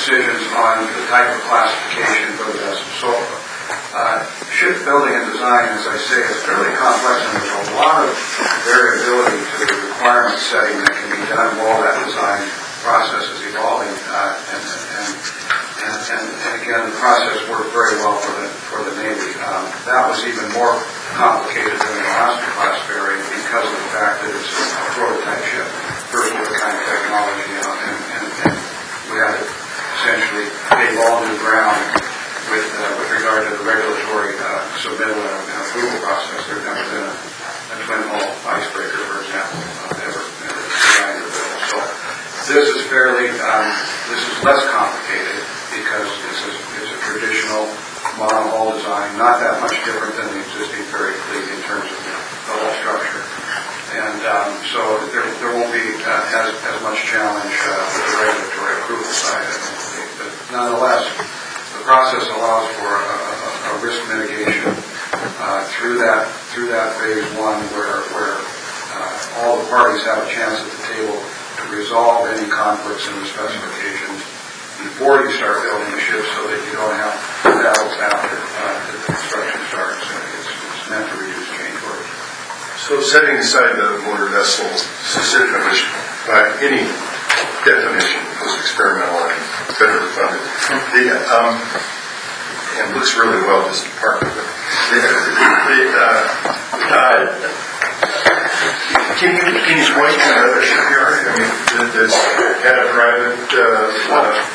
decisions on the type of classification for the vessel. So, uh, shipbuilding and design, as I say, is fairly complex, and there's a lot of variability to the requirement setting that can be done while that design process is evolving. Uh, and, and, and, and, and again, the process worked very well for the for the Navy. Um, that was even more complicated than the Alaska class variant because of the fact that it's a prototype ship, first of a kind of technology, you know, and, and, and we had to essentially pave all new ground with uh, with regard to the regulatory uh, submittal and, and approval process. There's never been a, a twin hull icebreaker, for example, uh, ever, ever designed or built. So this is fairly um, this is less complicated because it's a, it's a traditional monohull design, not that much different than the existing ferry fleet in terms of the hull structure. And um, so there, there won't be uh, as, as much challenge uh, with the regulatory approval side, I don't think. But nonetheless, the process allows for a, a, a risk mitigation uh, through that through that phase one, where where uh, all the parties have a chance at the table to resolve any conflicts in the specifications before you start building the ship, so that you don't have battles after uh, the construction starts. It's, it's meant to reduce change orders. So setting aside the motor vessel system, which by any definition was experimental and federally funded, the, um, and looks really well as a part of it. The, the, uh, uh, can you can you point to another shipyard? I mean, that, that's had a private. Uh, uh,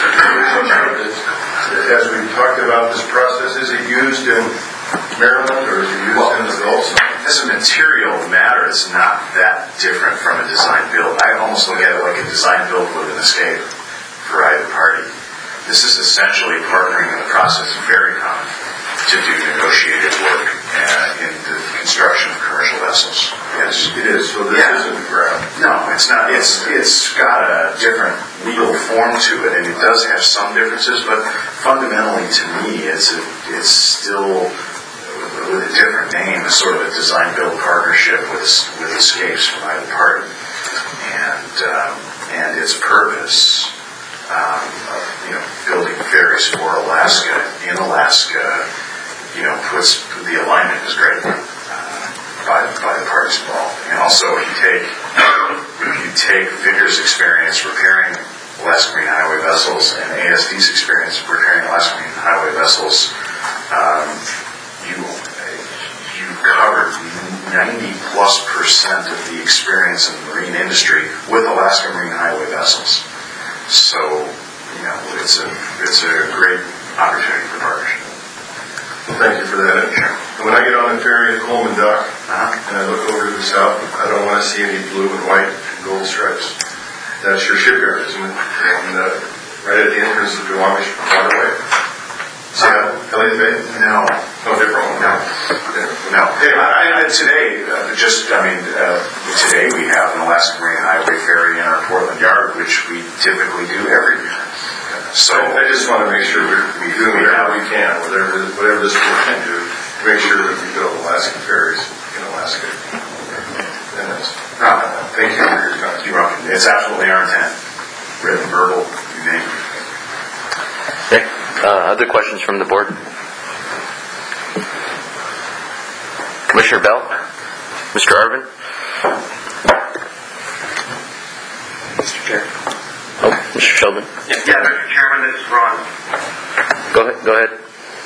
as we talked about this process, is it used in Maryland or is it used well, in the Gulf? As a material matter, it's not that different from a design build. I almost look at it like a design build with an escape for either party. This is essentially partnering in the process, very common, to do negotiated work uh, in the construction of commercial vessels. Yes, it is. So this yeah. isn't the ground. No, it's not. It's it's got a different legal form to it, and it does have some differences. But fundamentally, to me, it's a, it's still with a different name, a sort of a design-build partnership with with escapes from either party, and um, and its purpose, um, of, you know, building ferries for Alaska in Alaska, you know, puts the alignment is great uh, by by the parties involved, and also if you take if you take Victor's experience repairing Alaska Marine Highway vessels and A S D's experience repairing Alaska Marine Highway vessels, um, you covered ninety plus percent of the experience in the marine industry with Alaska Marine Highway vessels. So, you know, it's a it's a great opportunity for partnership. Well, thank you for that. And when I get on the ferry at Coleman Dock uh-huh. and I look over to the south, I don't want to see any blue and white and gold stripes. That's your shipyard, isn't it? And uh, right at the entrance of the Duwamish Waterway. See how Elliott Bay? No. No, different one. No. No. I, I, today, uh, just, I mean, uh, today we have an Alaska Marine Highway ferry in our Portland yard, which we typically do every year. So I, I just want to make sure we're, we do whatever we can, whatever whatever this board can do, to make sure that we build Alaskan ferries in Alaska. And that's, uh, thank you for your time. You're welcome. It's absolutely our intent. Written, verbal, you name it. Okay. Uh, other questions from the board? Commissioner Bell? Mister Arvin? Mister Chair. Oh, Mister Sheldon? Yeah, Mister Chairman, this is Ron. Go ahead. Go ahead.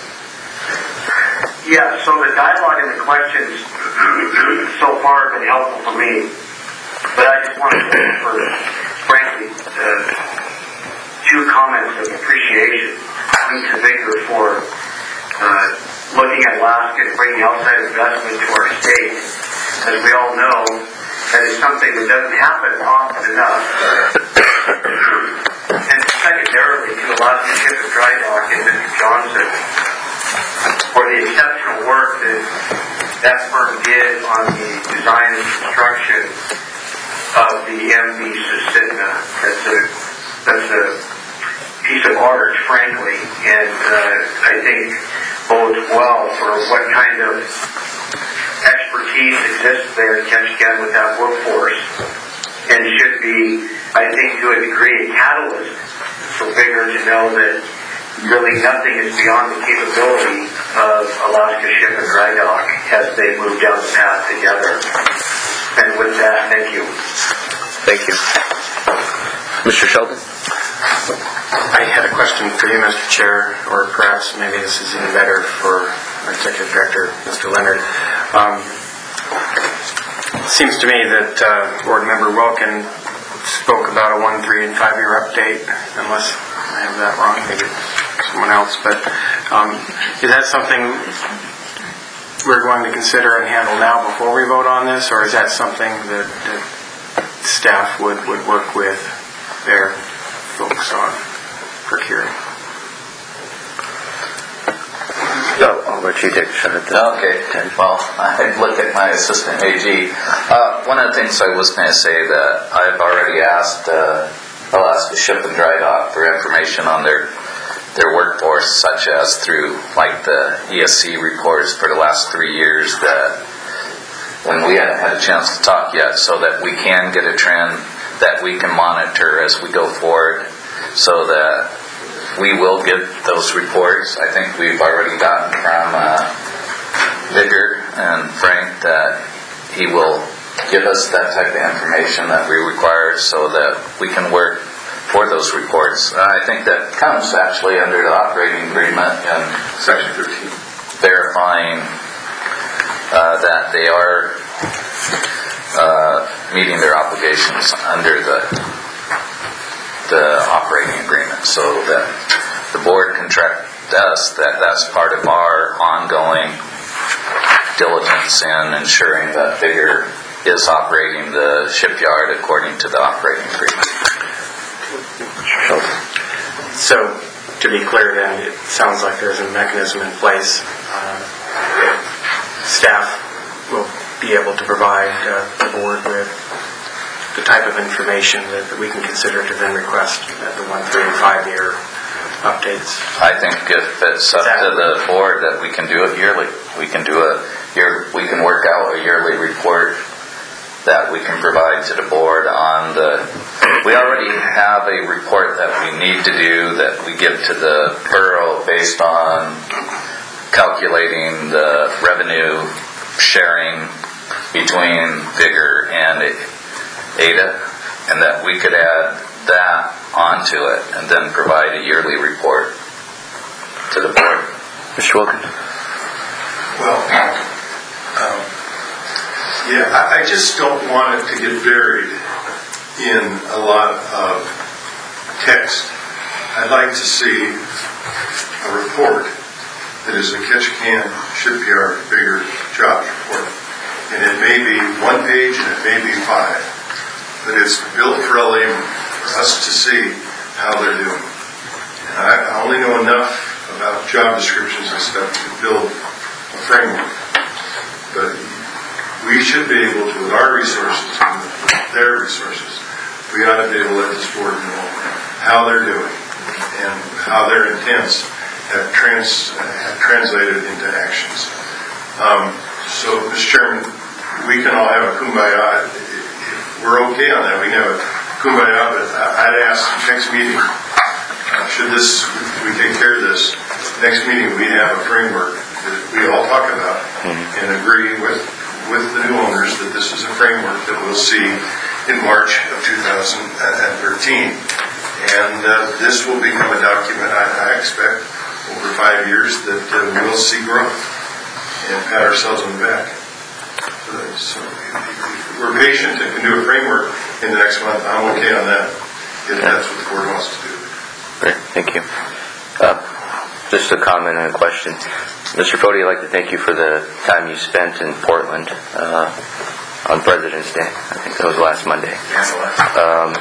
Yeah, so the dialogue and the questions so far have been helpful for me, but I just want to say for, frankly, uh, two comments of appreciation to Victor for uh, looking at Alaska and bringing outside investment to our state. As we all know, that is something that doesn't happen often enough. And secondarily, to Alaska Ship and Dry Dock and Mister Johnson for the exceptional work that that firm did on the design and construction of the M V Susitna. That's a that's a piece of art, frankly, and uh, I think bodes well for what kind of expertise exists there in Ketchikan with that workforce, and should be, I think, to a degree, a catalyst for Bigger to know that really nothing is beyond the capability of Alaska Ship and Dry Dock as they move down the path together. And with that, thank you. Thank you. Mister Sheldon? I had a question for you, Mister Chair, or perhaps maybe this is even better for our Executive Director, Mister Leonard. Um, it seems to me that uh, Board Member Wilkin spoke about a one, three, and five-year update, unless I have that wrong, maybe someone else. But um, is that something we're going to consider and handle now before we vote on this, or is that something that, that staff would, would work with their folks on procuring? No, I'll let you take a shot at that. Okay, well, I look at my assistant A G. Uh, one of the things I was going to say that I've already asked uh, Alaska Ship and Dry Dock for information on their their workforce, such as through like the E S C reports for the last three years that when we haven't had a chance to talk yet, so that we can get a trend that we can monitor as we go forward, so that we will get those reports. I think we've already gotten from uh, Vigor and Frank that he will give us that type of information that we require so that we can work for those reports. Uh, I think that comes actually under the operating agreement and Section thirteen. verifying uh, that they are uh, meeting their obligations under the the operating agreement, so that the board can track us that that's part of our ongoing diligence in ensuring that Vigor is operating the shipyard according to the operating agreement. So, to be clear then, it sounds like there's a mechanism in place. Uh, staff will be able to provide uh, the board with the type of information that, that we can consider to then request at the one, three, and five-year updates. I think if it's up to the board that we can do it yearly, we can do a year, we can work out a yearly report that we can provide to the board on the, we already have a report that we need to do that we give to the borough based on calculating the revenue sharing between Vigor and A D A, and that we could add that onto it and then provide a yearly report to the board. Mister Wilkin? Well, um, yeah, I, I just don't want it to get buried in a lot of text. I'd like to see a report that is a Ketchikan Shipyard Bigger jobs report. And it may be one page and it may be five. But it's built for a layman, for us to see how they're doing. And I, I only know enough about job descriptions and stuff to build a framework. But we should be able to, with our resources and their resources, we ought to be able to let this board know how they're doing and how their intents have, trans, have translated into actions. Um, so, Mister Chairman, we can all have a kumbaya. We're okay on that. We can have a kumbaya, but I'd ask next meeting, uh, should this, if we take care of this, next meeting we have a framework that we all talk about and agree with with the new owners that this is a framework that we'll see in March of two thousand thirteen. And uh, this will become a document, I, I expect, over five years that uh, we'll see growth and pat ourselves on the back. So if we're patient and can do a framework in the next month, I'm okay on that, if that's what the board wants to do. Great, thank you. Uh, just a comment and a question. Mister Fody, I'd like to thank you for the time you spent in Portland uh, on President's Day. I think that was last Monday. Um,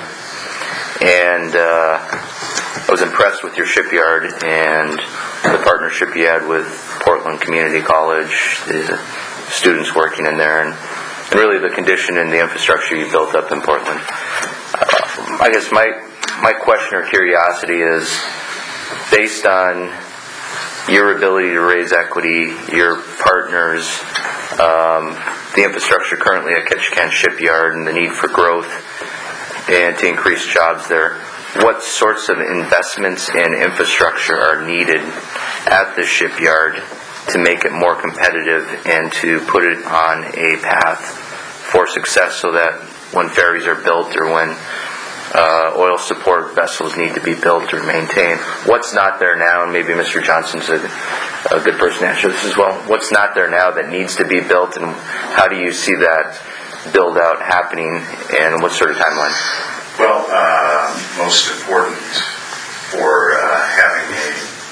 and uh, I was impressed with your shipyard and the partnership you had with Portland Community College, the students working in there, and, and really the condition and the infrastructure you built up in Portland. Uh, I guess my my question or curiosity is, based on your ability to raise equity, your partners, um, the infrastructure currently at Ketchikan Shipyard, and the need for growth, and to increase jobs there. What sorts of investments in infrastructure are needed at the shipyard to make it more competitive and to put it on a path for success, so that when ferries are built or when uh, oil support vessels need to be built or maintained? What's not there now, and maybe Mister Johnson's a, a good person to answer this as well, what's not there now that needs to be built, and how do you see that build out happening, and what sort of timeline? Well, uh, most important for uh, having a,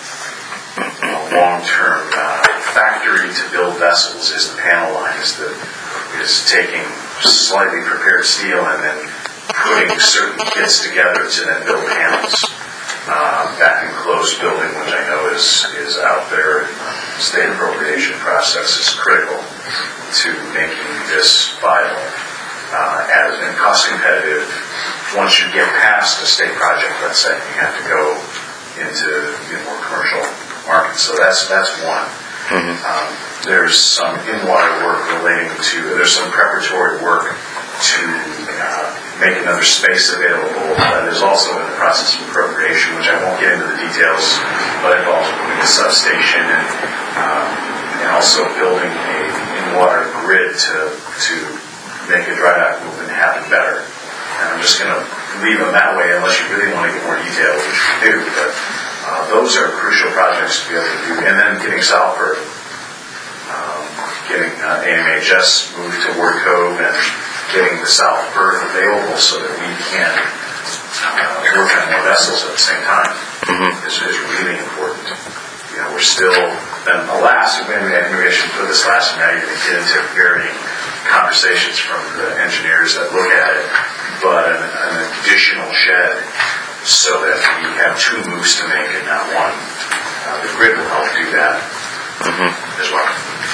a long-term uh, factory to build vessels is the panel line, is, the, is taking slightly prepared steel and then putting certain kits together to then build panels. Uh, that enclosed building, which I know is, is out there, the state appropriation process is critical to making this viable uh, as and cost competitive. Once you get past a state project, let's say, you have to go into you know, more commercial markets. So that's that's one. Mm-hmm. Um, there's some in-water work relating to, there's some preparatory work to uh, make another space available that is also in the process of appropriation, which I won't get into the details, but involves moving a substation and, um, and also building a in-water grid to, to make a dry dock movement happen better. And I'm just going to leave them that way unless you really want to get more details, which we do, but uh, those are crucial projects to be able to do. And then getting Southport, um, getting uh, A M H S moved to Ward Cove and getting the South berth available so that we can uh, work on more vessels at the same time mm-hmm. is, is really important. You know, we're still, and alas, maybe I should put this last, and now you're going to get into varying conversations from the engineers that look at it, but an, an additional shed so that we have two moves to make and not one. Uh, the grid will help do that mm-hmm. as well.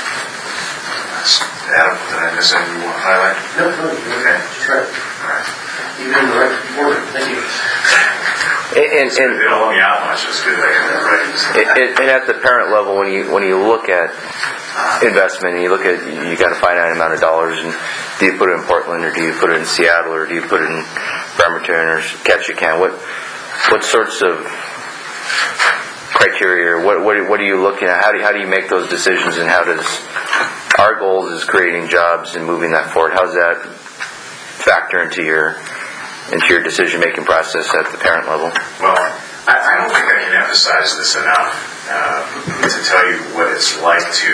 Adam, did I miss anything you want to highlight? No, no, okay. That's right. All right. You're in the right order. Thank you. And, and, and they don't let me out much. It's good. I can write and, and at the parent level, when you when you look at investment, and you look at you got a finite amount of dollars, and do you put it in Portland, or do you put it in Seattle, or do you put it in Bremerton or Ketchikan? What what sorts of criteria, or what what what are you looking at? How do you, how do you make those decisions, and how does our goals is creating jobs and moving that forward? How does that factor into your into your decision making process at the parent level? Well, I, I don't think I can emphasize this enough uh, to tell you what it's like to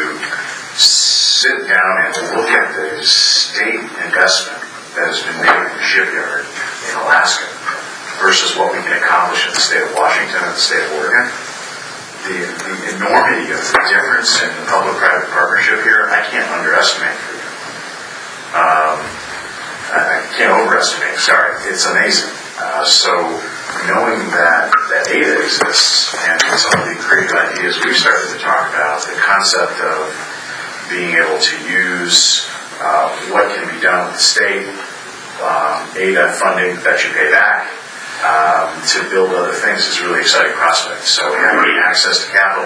sit down and look at the state investment that has been made in the shipyard in Alaska versus what we can accomplish in the state of Washington and the state of Oregon. The, the enormity of the difference in the public-private partnership here, I can't underestimate for you. Um, I can't overestimate, sorry. It's amazing. Uh, so knowing that, that A D A exists and some of the creative ideas we started to talk about, the concept of being able to use uh, what can be done with the state, um, A D A funding that you pay back, um, to build other things is a really exciting prospect. So having access to capital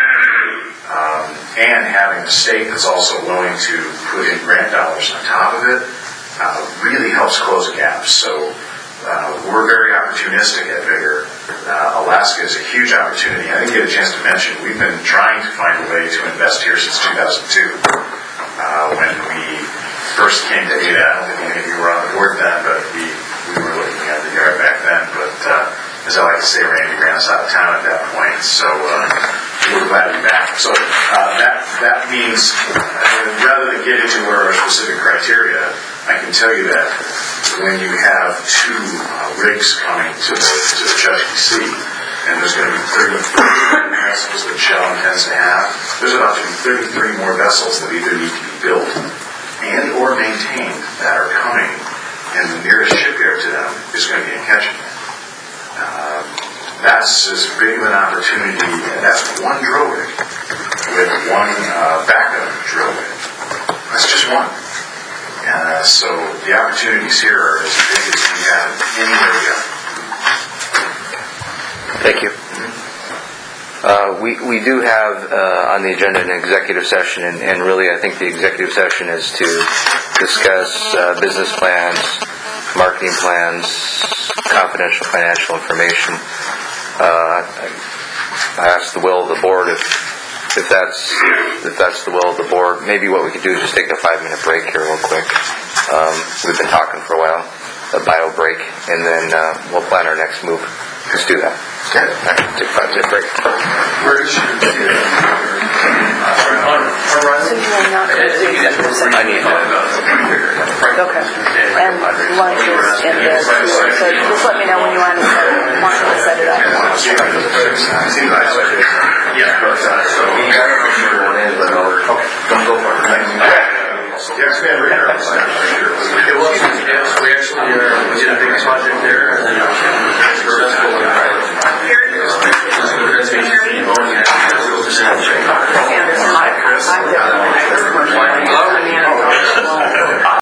um, and having a state that's also willing to put in grant dollars on top of it uh, really helps close the gaps. So uh, we're very opportunistic at Vigor. Uh, Alaska is a huge opportunity. I didn't get a chance to mention, we've been trying to find a way to invest here since two thousand two. Uh, when we first came to A D A, I don't think any of you were on the board then, but we, we were looking at the yard back then. But uh, as I like to say, Randy ran us out of town at that point. So uh, we're glad to be back. So uh, that, that means, uh, rather than get into where our specific criteria, I can tell you that when you have two uh, rigs coming to the, to the Chukchi Sea, and there's going to be thirty-three vessels that Shell intends to have, there's about to be thirty-three more vessels that either need to be built and or maintained that are coming, and the nearest shipyard to them is going to be in Ketchikan. Uh, that's as big of an opportunity, and that's one drill rig with one uh, backup drill rig. That's just one. Uh, so the opportunities here are as big as we have anywhere to go. Thank you. Uh, we, we do have uh, on the agenda an executive session, and, and really I think the executive session is to discuss uh, business plans marketing plans, confidential financial information. Uh, I asked the will of the board if, if that's, if that's the will of the board, maybe what we could do is just take a five-minute break here real quick. Um, we've been talking for a while, a bio break, and then uh, we'll plan our next move. Let's do that. Okay. All right, take a five-minute break. Where is she? So you will not go to executive session? I need help. Okay. And lunch is in there too, so just let me know when you want to set, want to set it up. Seems nice. Yeah.